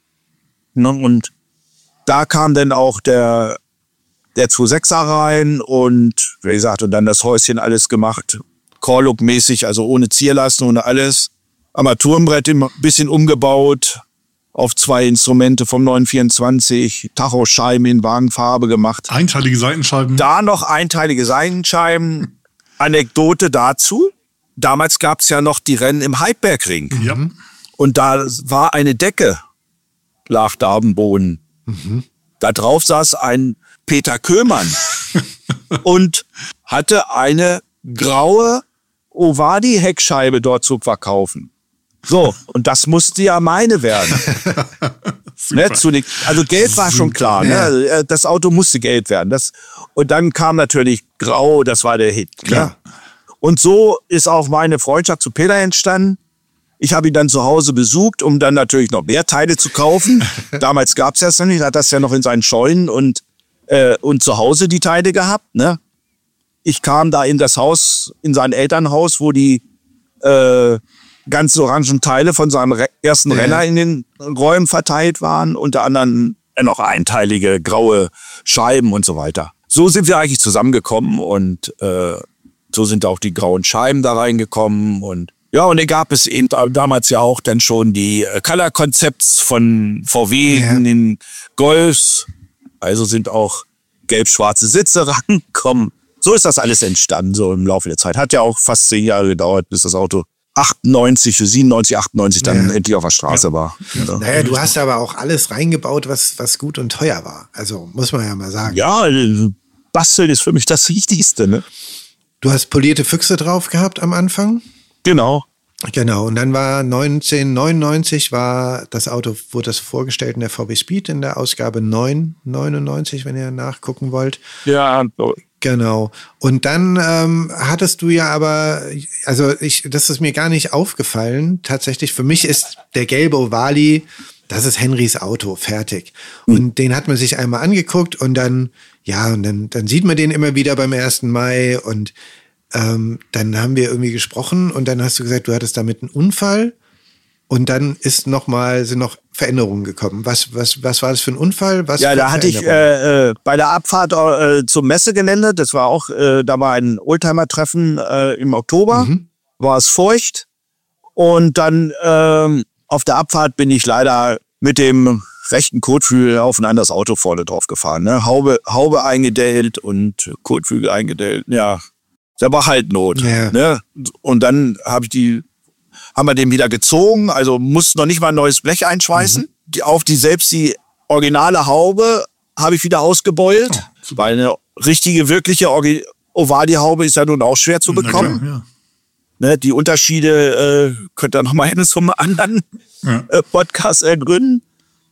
Und da kam dann auch der 2.6er rein und wie gesagt, und dann das Häuschen alles gemacht. Corlook-mäßig, also ohne Zierleistung und alles. Armaturenbrett ein bisschen umgebaut. Auf 2 Instrumente vom 924, Tachoscheiben in Wagenfarbe gemacht. Einteilige Seitenscheiben. Da noch einteilige Seitenscheiben. Anekdote dazu. Damals gab es ja noch die Rennen im Heidbergring. Ja. Und da war eine Decke, lag da am Boden. Da drauf saß ein Peter Köhmann und hatte eine graue Ovadi-Heckscheibe dort zu verkaufen. So, und das musste ja meine werden. Ne, also Geld war schon klar. Ne? Das Auto musste Geld werden. Und dann kam natürlich Grau, das war der Hit. Klar. Ne? Und so ist auch meine Freundschaft zu Peter entstanden. Ich habe ihn dann zu Hause besucht, um dann natürlich noch mehr Teile zu kaufen. Damals gab es das noch nicht, er hat das ja noch in seinen Scheunen und zu Hause die Teile gehabt. Ne? Ich kam da in das Haus, in sein Elternhaus, wo die ganz orangen Teile von seinem ersten Renner in den Räumen verteilt waren, unter anderem noch einteilige graue Scheiben und so weiter. So sind wir eigentlich zusammengekommen und so sind auch die grauen Scheiben da reingekommen und ja, und dann gab es eben damals ja auch dann schon die Color-Konzepts von VW in den Golfs. Also sind auch gelb-schwarze Sitze rangekommen. So ist das alles entstanden, so im Laufe der Zeit. Hat ja auch fast 10 Jahre gedauert, bis das Auto 97, 98 dann endlich auf der Straße war. Ja. Naja, du hast aber auch alles reingebaut, was gut und teuer war. Also muss man ja mal sagen. Ja, Basteln ist für mich das Wichtigste. Ne? Du hast polierte Füchse drauf gehabt am Anfang? Genau. Genau, und dann war 1999 war das Auto, wurde das vorgestellt in der VW Speed in der Ausgabe 999, wenn ihr nachgucken wollt. Ja, genau. Und dann hattest du ja aber, also das ist mir gar nicht aufgefallen. Tatsächlich, für mich ist der gelbe Ovali, das ist Henrys Auto, fertig. Und den hat man sich einmal angeguckt und dann, ja, und dann sieht man den immer wieder beim 1. Mai und dann haben wir irgendwie gesprochen und dann hast du gesagt, du hattest damit einen Unfall und dann sind noch Veränderungen gekommen. Was war das für ein Unfall? Da hatte ich bei der Abfahrt zum Messegelände, das war auch, da war ein Oldtimer-Treffen im Oktober, war es feucht und dann auf der Abfahrt bin ich leider mit dem rechten Kotflügel auf ein anderes Auto vorne drauf gefahren. Ne? Haube eingedellt und Kotflügel eingedellt, ja. Da war halt Not. Ja. Ne? Und dann haben wir den wieder gezogen, also mussten noch nicht mal ein neues Blech einschweißen. Die originale Haube habe ich wieder ausgebeult, weil eine richtige, wirkliche Ovadi-Haube ist ja nun auch schwer zu bekommen. Klar, ja. Ne? Die Unterschiede könnt ihr nochmal in so einem anderen Podcast ergründen.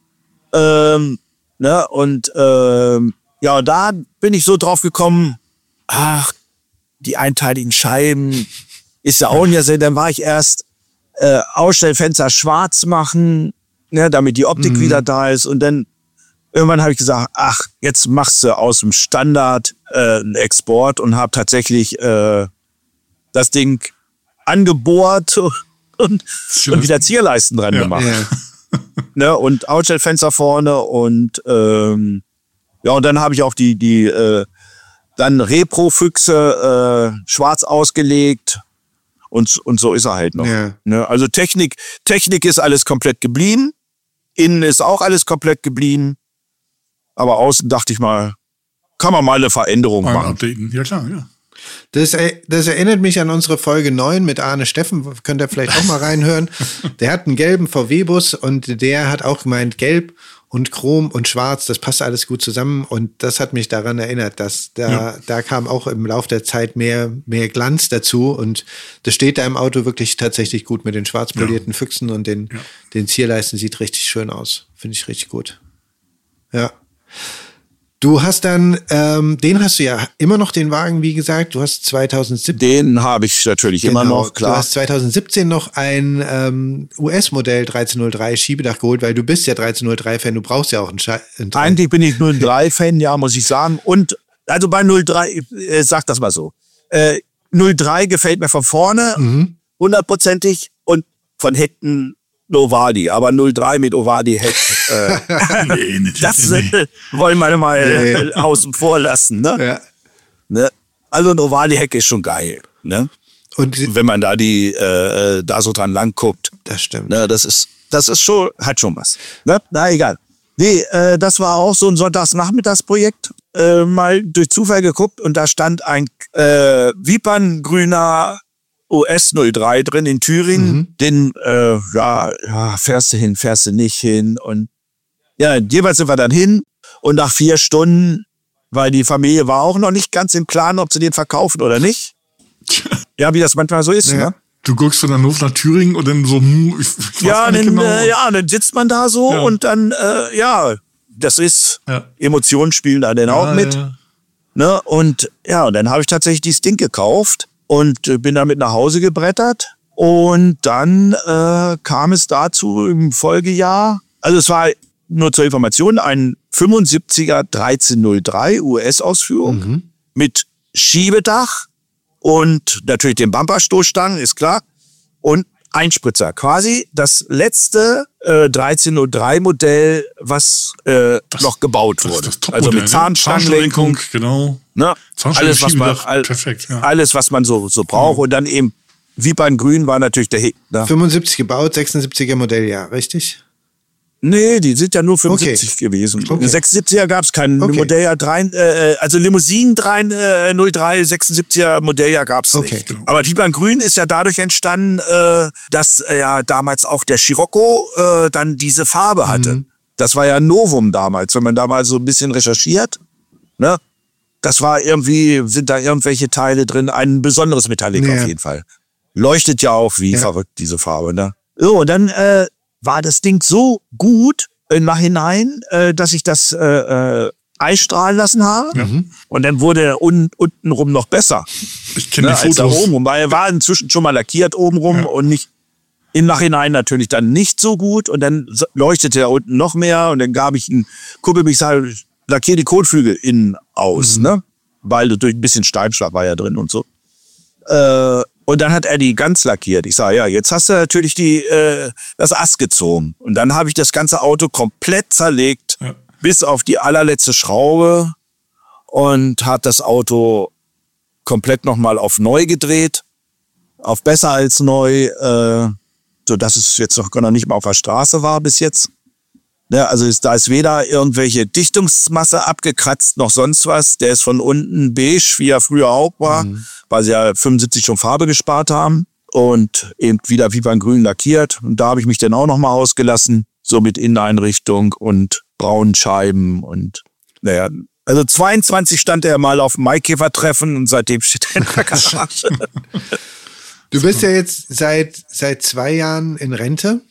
Ne? Und da bin ich so drauf gekommen, ach, die einteiligen Scheiben ist ja auch nicht sehr. Dann war ich erst Ausstellfenster schwarz machen, ne, damit die Optik wieder da ist. Und dann irgendwann habe ich gesagt, ach, jetzt machst du aus dem Standard einen Export und habe tatsächlich das Ding angebohrt und wieder Zierleisten dran gemacht. Ja. Ne, und Ausstellfenster vorne und und dann habe ich auch die dann Repro-Füchse schwarz ausgelegt und so ist er halt noch. Ja. Ne? Also Technik ist alles komplett geblieben. Innen ist auch alles komplett geblieben. Aber außen dachte ich mal, kann man mal eine Veränderung Mal machen. updaten. Ja, klar, ja. Das erinnert mich an unsere Folge 9 mit Arne Steffen. Könnt ihr vielleicht auch mal reinhören. Der hat einen gelben VW-Bus und der hat auch gemeint, gelb und Chrom und Schwarz, das passt alles gut zusammen. Und das hat mich daran erinnert, dass da kam auch im Laufe der Zeit mehr Glanz dazu. Und das steht da im Auto wirklich tatsächlich gut mit den schwarz polierten Füchsen und den Zierleisten. Sieht richtig schön aus. Finde ich richtig gut. Ja. Du hast dann, den hast du ja immer noch, den Wagen, wie gesagt, du hast 2017. Den habe ich natürlich immer noch, klar. Du hast 2017 noch ein US-Modell 1303 Schiebedach geholt, weil du bist ja 1303-Fan, du brauchst ja auch einen Eigentlich bin ich 03-Fan, ja, muss ich sagen. Und also bei 03, sag das mal so, 03 gefällt mir von vorne, 100%ig und von hinten Ovadi, aber 03 mit Ovadi-Heck. Das wollen wir mal außen vor lassen. Ne? Ja. Ne? Also ein Ovadi-Heck ist schon geil. Ne? Und wenn man da da so dran lang guckt. Das stimmt. Ne, das ist schon, hat schon was. Ne? Na, egal. Nee, das war auch so ein Sonntagsnachmittagsprojekt. Mal durch Zufall geguckt und da stand ein Viperngrüner US 03 drin in Thüringen. Den, fährst du hin, fährst du nicht hin. Und ja, jeweils sind wir dann hin. Und nach 4 Stunden, weil die Familie war auch noch nicht ganz im Klaren, ob sie den verkaufen oder nicht. Ja, wie das manchmal so ist. Ja. Ne? Du guckst von Hannover nach Thüringen und dann so, ich weiß nicht genau. Dann sitzt man da so und dann, das ist, Emotionen spielen da dann auch mit. Ja. Ne? Und und dann habe ich tatsächlich dieses Ding gekauft. Und bin damit nach Hause gebrettert. Und dann kam es dazu im Folgejahr. Also es war nur zur Information ein 75er 1303 US-Ausführung mit Schiebedach und natürlich den Bumperstoßstangen, ist klar. Und Einspritzer. Quasi das letzte 1303-Modell, was noch gebaut wurde. Das also mit Zahnstangenlenkung. Genau. Ne? Alles, Perfekt, ja. Alles, was man so braucht. Und dann eben Viperngrün war natürlich der Hit. Ne? 75 gebaut, 76er Modelljahr, richtig? Nee, die sind ja nur 75 gewesen. Okay. 76er gab es kein Modelljahr 3, also Limousinen 03, 76er Modelljahr gab es nicht. Genau. Aber Viperngrün ist ja dadurch entstanden, dass ja damals auch der Scirocco dann diese Farbe hatte. Das war ja ein Novum damals, wenn man da mal so ein bisschen recherchiert. Ne? Das war irgendwie, sind da irgendwelche Teile drin, ein besonderes Metallic auf jeden Fall. Leuchtet ja auf wie verrückt, diese Farbe. Ne? So, und dann war das Ding so gut im Nachhinein, dass ich das einstrahlen lassen habe. Und dann wurde er untenrum noch besser. Ich kenne die als Fotos. obenrum, weil er war inzwischen schon mal lackiert obenrum und nicht im Nachhinein natürlich dann nicht so gut. Und dann leuchtete er unten noch mehr und dann gab ich einen Kumpel, ich sage, lackier die Kotflügel innen aus, ne? Weil durch ein bisschen Steinschlag war ja drin und so. Und dann hat er die ganz lackiert. Ich sage, ja, jetzt hast du natürlich das Ass gezogen. Und dann habe ich das ganze Auto komplett zerlegt, bis auf die allerletzte Schraube und hat das Auto komplett nochmal auf neu gedreht, auf besser als neu, sodass es jetzt noch nicht mal auf der Straße war bis jetzt. Ja, also da ist weder irgendwelche Dichtungsmasse abgekratzt noch sonst was. Der ist von unten beige, wie er früher auch war, weil sie ja 75 schon Farbe gespart haben und eben wieder Viperngrün lackiert. Und da habe ich mich dann auch nochmal ausgelassen, so mit Inneneinrichtung und braunen Scheiben und also 22 stand er mal auf dem Maikäfer-Treffen und seitdem steht er in der Garage. Du bist ja jetzt seit 2 Jahren in Rente.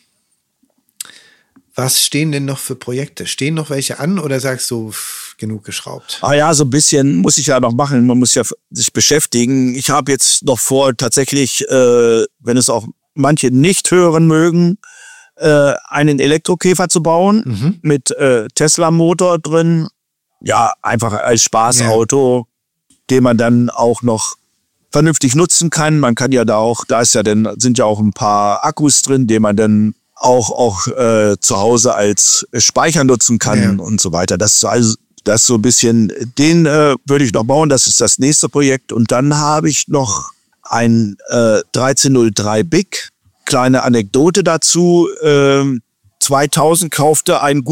Was stehen denn noch für Projekte? Stehen noch welche an oder sagst du, genug geschraubt? Ah ja, so ein bisschen muss ich ja noch machen. Man muss ja sich beschäftigen. Ich habe jetzt noch vor, tatsächlich, wenn es auch manche nicht hören mögen, einen Elektrokäfer zu bauen mit Tesla-Motor drin. Ja, einfach als Spaßauto, den man dann auch noch vernünftig nutzen kann. Man kann ja da sind ja auch ein paar Akkus drin, die man dann auch zu Hause als Speicher nutzen kann und so weiter. Das ist so ein bisschen, den würde ich noch bauen, das ist das nächste Projekt. Und dann habe ich noch ein 1303 Big. Kleine Anekdote dazu. 2000 kaufte ein guter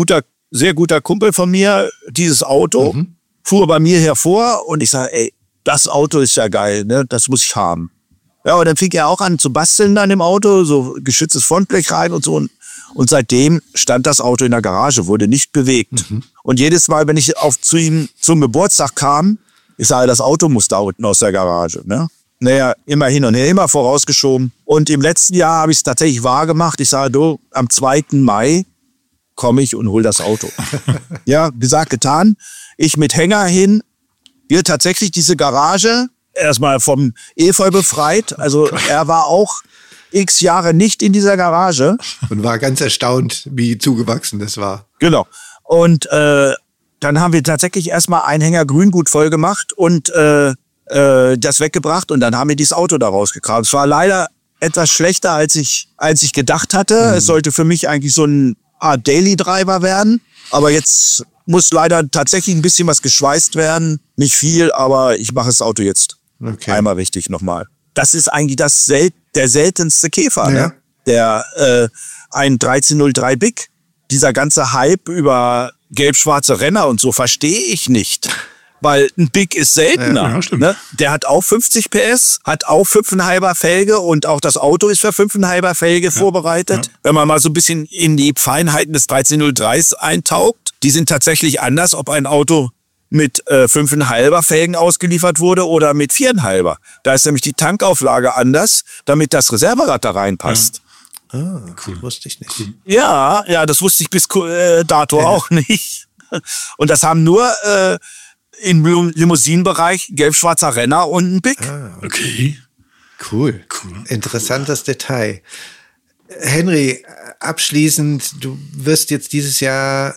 sehr guter Kumpel von mir, dieses Auto, fuhr bei mir hervor und ich sage, ey, das Auto ist ja geil, ne? Das muss ich haben. Ja, und dann fing er auch an zu basteln an dem Auto, so geschütztes Frontblech rein und so. Und seitdem stand das Auto in der Garage, wurde nicht bewegt. Und jedes Mal, wenn ich zu ihm zum Geburtstag kam, ich sage, das Auto muss da unten aus der Garage. Ne? Naja, immer hin und her, immer vorausgeschoben. Und im letzten Jahr habe ich es tatsächlich wahr gemacht. Ich sage, du, am 2. Mai komme ich und hol das Auto. Ja, gesagt, getan. Ich mit Hänger hin, wir tatsächlich diese Garage erstmal vom Efeu befreit. Also er war auch x Jahre nicht in dieser Garage. Und war ganz erstaunt, wie zugewachsen das war. Genau. Und dann haben wir tatsächlich erstmal einen Hänger Grüngut voll gemacht und das weggebracht und dann haben wir dieses Auto da rausgekramt. Es war leider etwas schlechter, als ich gedacht hatte. Es sollte für mich eigentlich so eine Art Daily Driver werden. Aber jetzt muss leider tatsächlich ein bisschen was geschweißt werden. Nicht viel, aber ich mache das Auto jetzt. Okay. Einmal richtig nochmal. Das ist eigentlich der seltenste Käfer, ne? Der ein 1303 Big. Dieser ganze Hype über gelb-schwarze Renner und so verstehe ich nicht. Weil ein Big ist seltener. Ja, ne? Der hat auch 50 PS, hat auch 5,5er Felge und auch das Auto ist für 5,5er Felge vorbereitet. Ja. Wenn man mal so ein bisschen in die Feinheiten des 1303s eintaucht, die sind tatsächlich anders, ob ein Auto mit 5,5er Felgen ausgeliefert wurde oder mit 4,5er. Da ist nämlich die Tankauflage anders, damit das Reserverad da reinpasst. Ja. Ah, cool. Wusste ich nicht. Ja, das wusste ich bis dato auch nicht. Und das haben nur im Limousinenbereich gelb-schwarzer Renner und ein Big. Ah, okay. Cool. Interessantes Detail. Henry, abschließend, du wirst jetzt dieses Jahr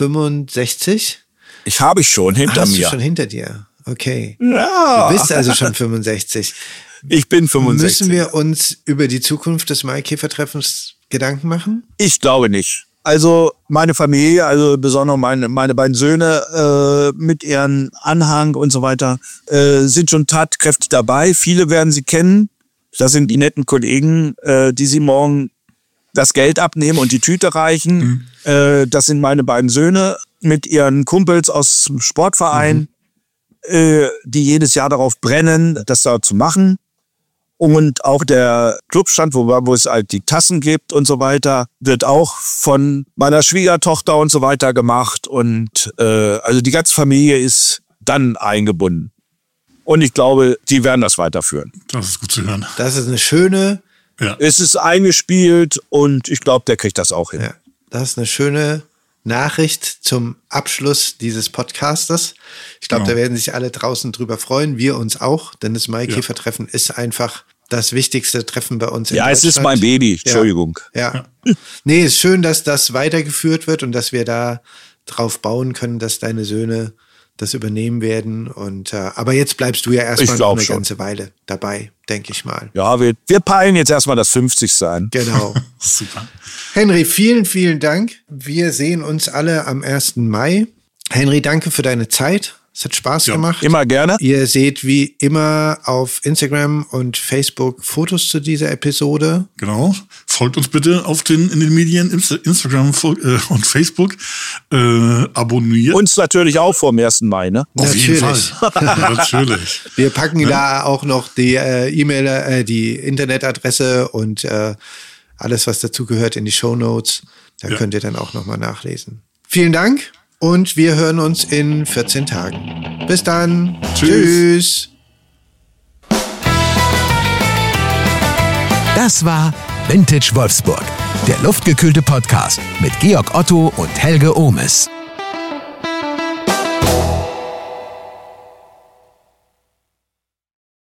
65? Ich habe schon hinter mir. Hast du schon hinter dir? Okay. Ja. Du bist also schon 65. Ich bin 65. Müssen wir uns über die Zukunft des Maikäfer-Treffens Gedanken machen? Ich glaube nicht. Also meine Familie, also besonders meine beiden Söhne mit ihren Anhang und so weiter, sind schon tatkräftig dabei. Viele werden sie kennen. Das sind die netten Kollegen, die sie morgen das Geld abnehmen und die Tüte reichen. Das sind meine beiden Söhne mit ihren Kumpels aus dem Sportverein, die jedes Jahr darauf brennen, das da zu machen. Und auch der Clubstand, wo es halt die Tassen gibt und so weiter, wird auch von meiner Schwiegertochter und so weiter gemacht. Und also die ganze Familie ist dann eingebunden. Und ich glaube, die werden das weiterführen. Das ist gut zu hören. Das ist eine schöne... Ja. Es ist eingespielt und ich glaube, der kriegt das auch hin. Ja, das ist eine schöne Nachricht zum Abschluss dieses Podcastes. Ich glaube, da werden sich alle draußen drüber freuen, wir uns auch, denn das Maikäfer-Treffen ist einfach das wichtigste Treffen bei uns in Deutschland. Ja, es ist mein Baby, Entschuldigung. Ja. Nee, ist schön, dass das weitergeführt wird und dass wir da drauf bauen können, dass deine Söhne das übernehmen werden. Und aber jetzt bleibst du ja erstmal noch eine ganze Weile dabei, denke ich mal. Ja, wir peilen jetzt erstmal das 50 an. Genau. Super. Henry, vielen, vielen Dank. Wir sehen uns alle am 1. Mai. Henry, danke für deine Zeit. Es hat Spaß gemacht. Immer gerne. Ihr seht wie immer auf Instagram und Facebook Fotos zu dieser Episode. Genau. Folgt uns bitte in den Medien, Instagram und Facebook. Abonniert. Uns natürlich auch vor dem 1. Mai, ne? Auf jeden Fall. Natürlich. Wir packen da auch noch die E-Mail, die Internetadresse und alles, was dazugehört, in die Shownotes. Da könnt ihr dann auch nochmal nachlesen. Vielen Dank. Und wir hören uns in 14 Tagen. Bis dann. Tschüss. Das war Vintage Wolfsburg, der luftgekühlte Podcast mit Georg Otto und Helge Ohmes.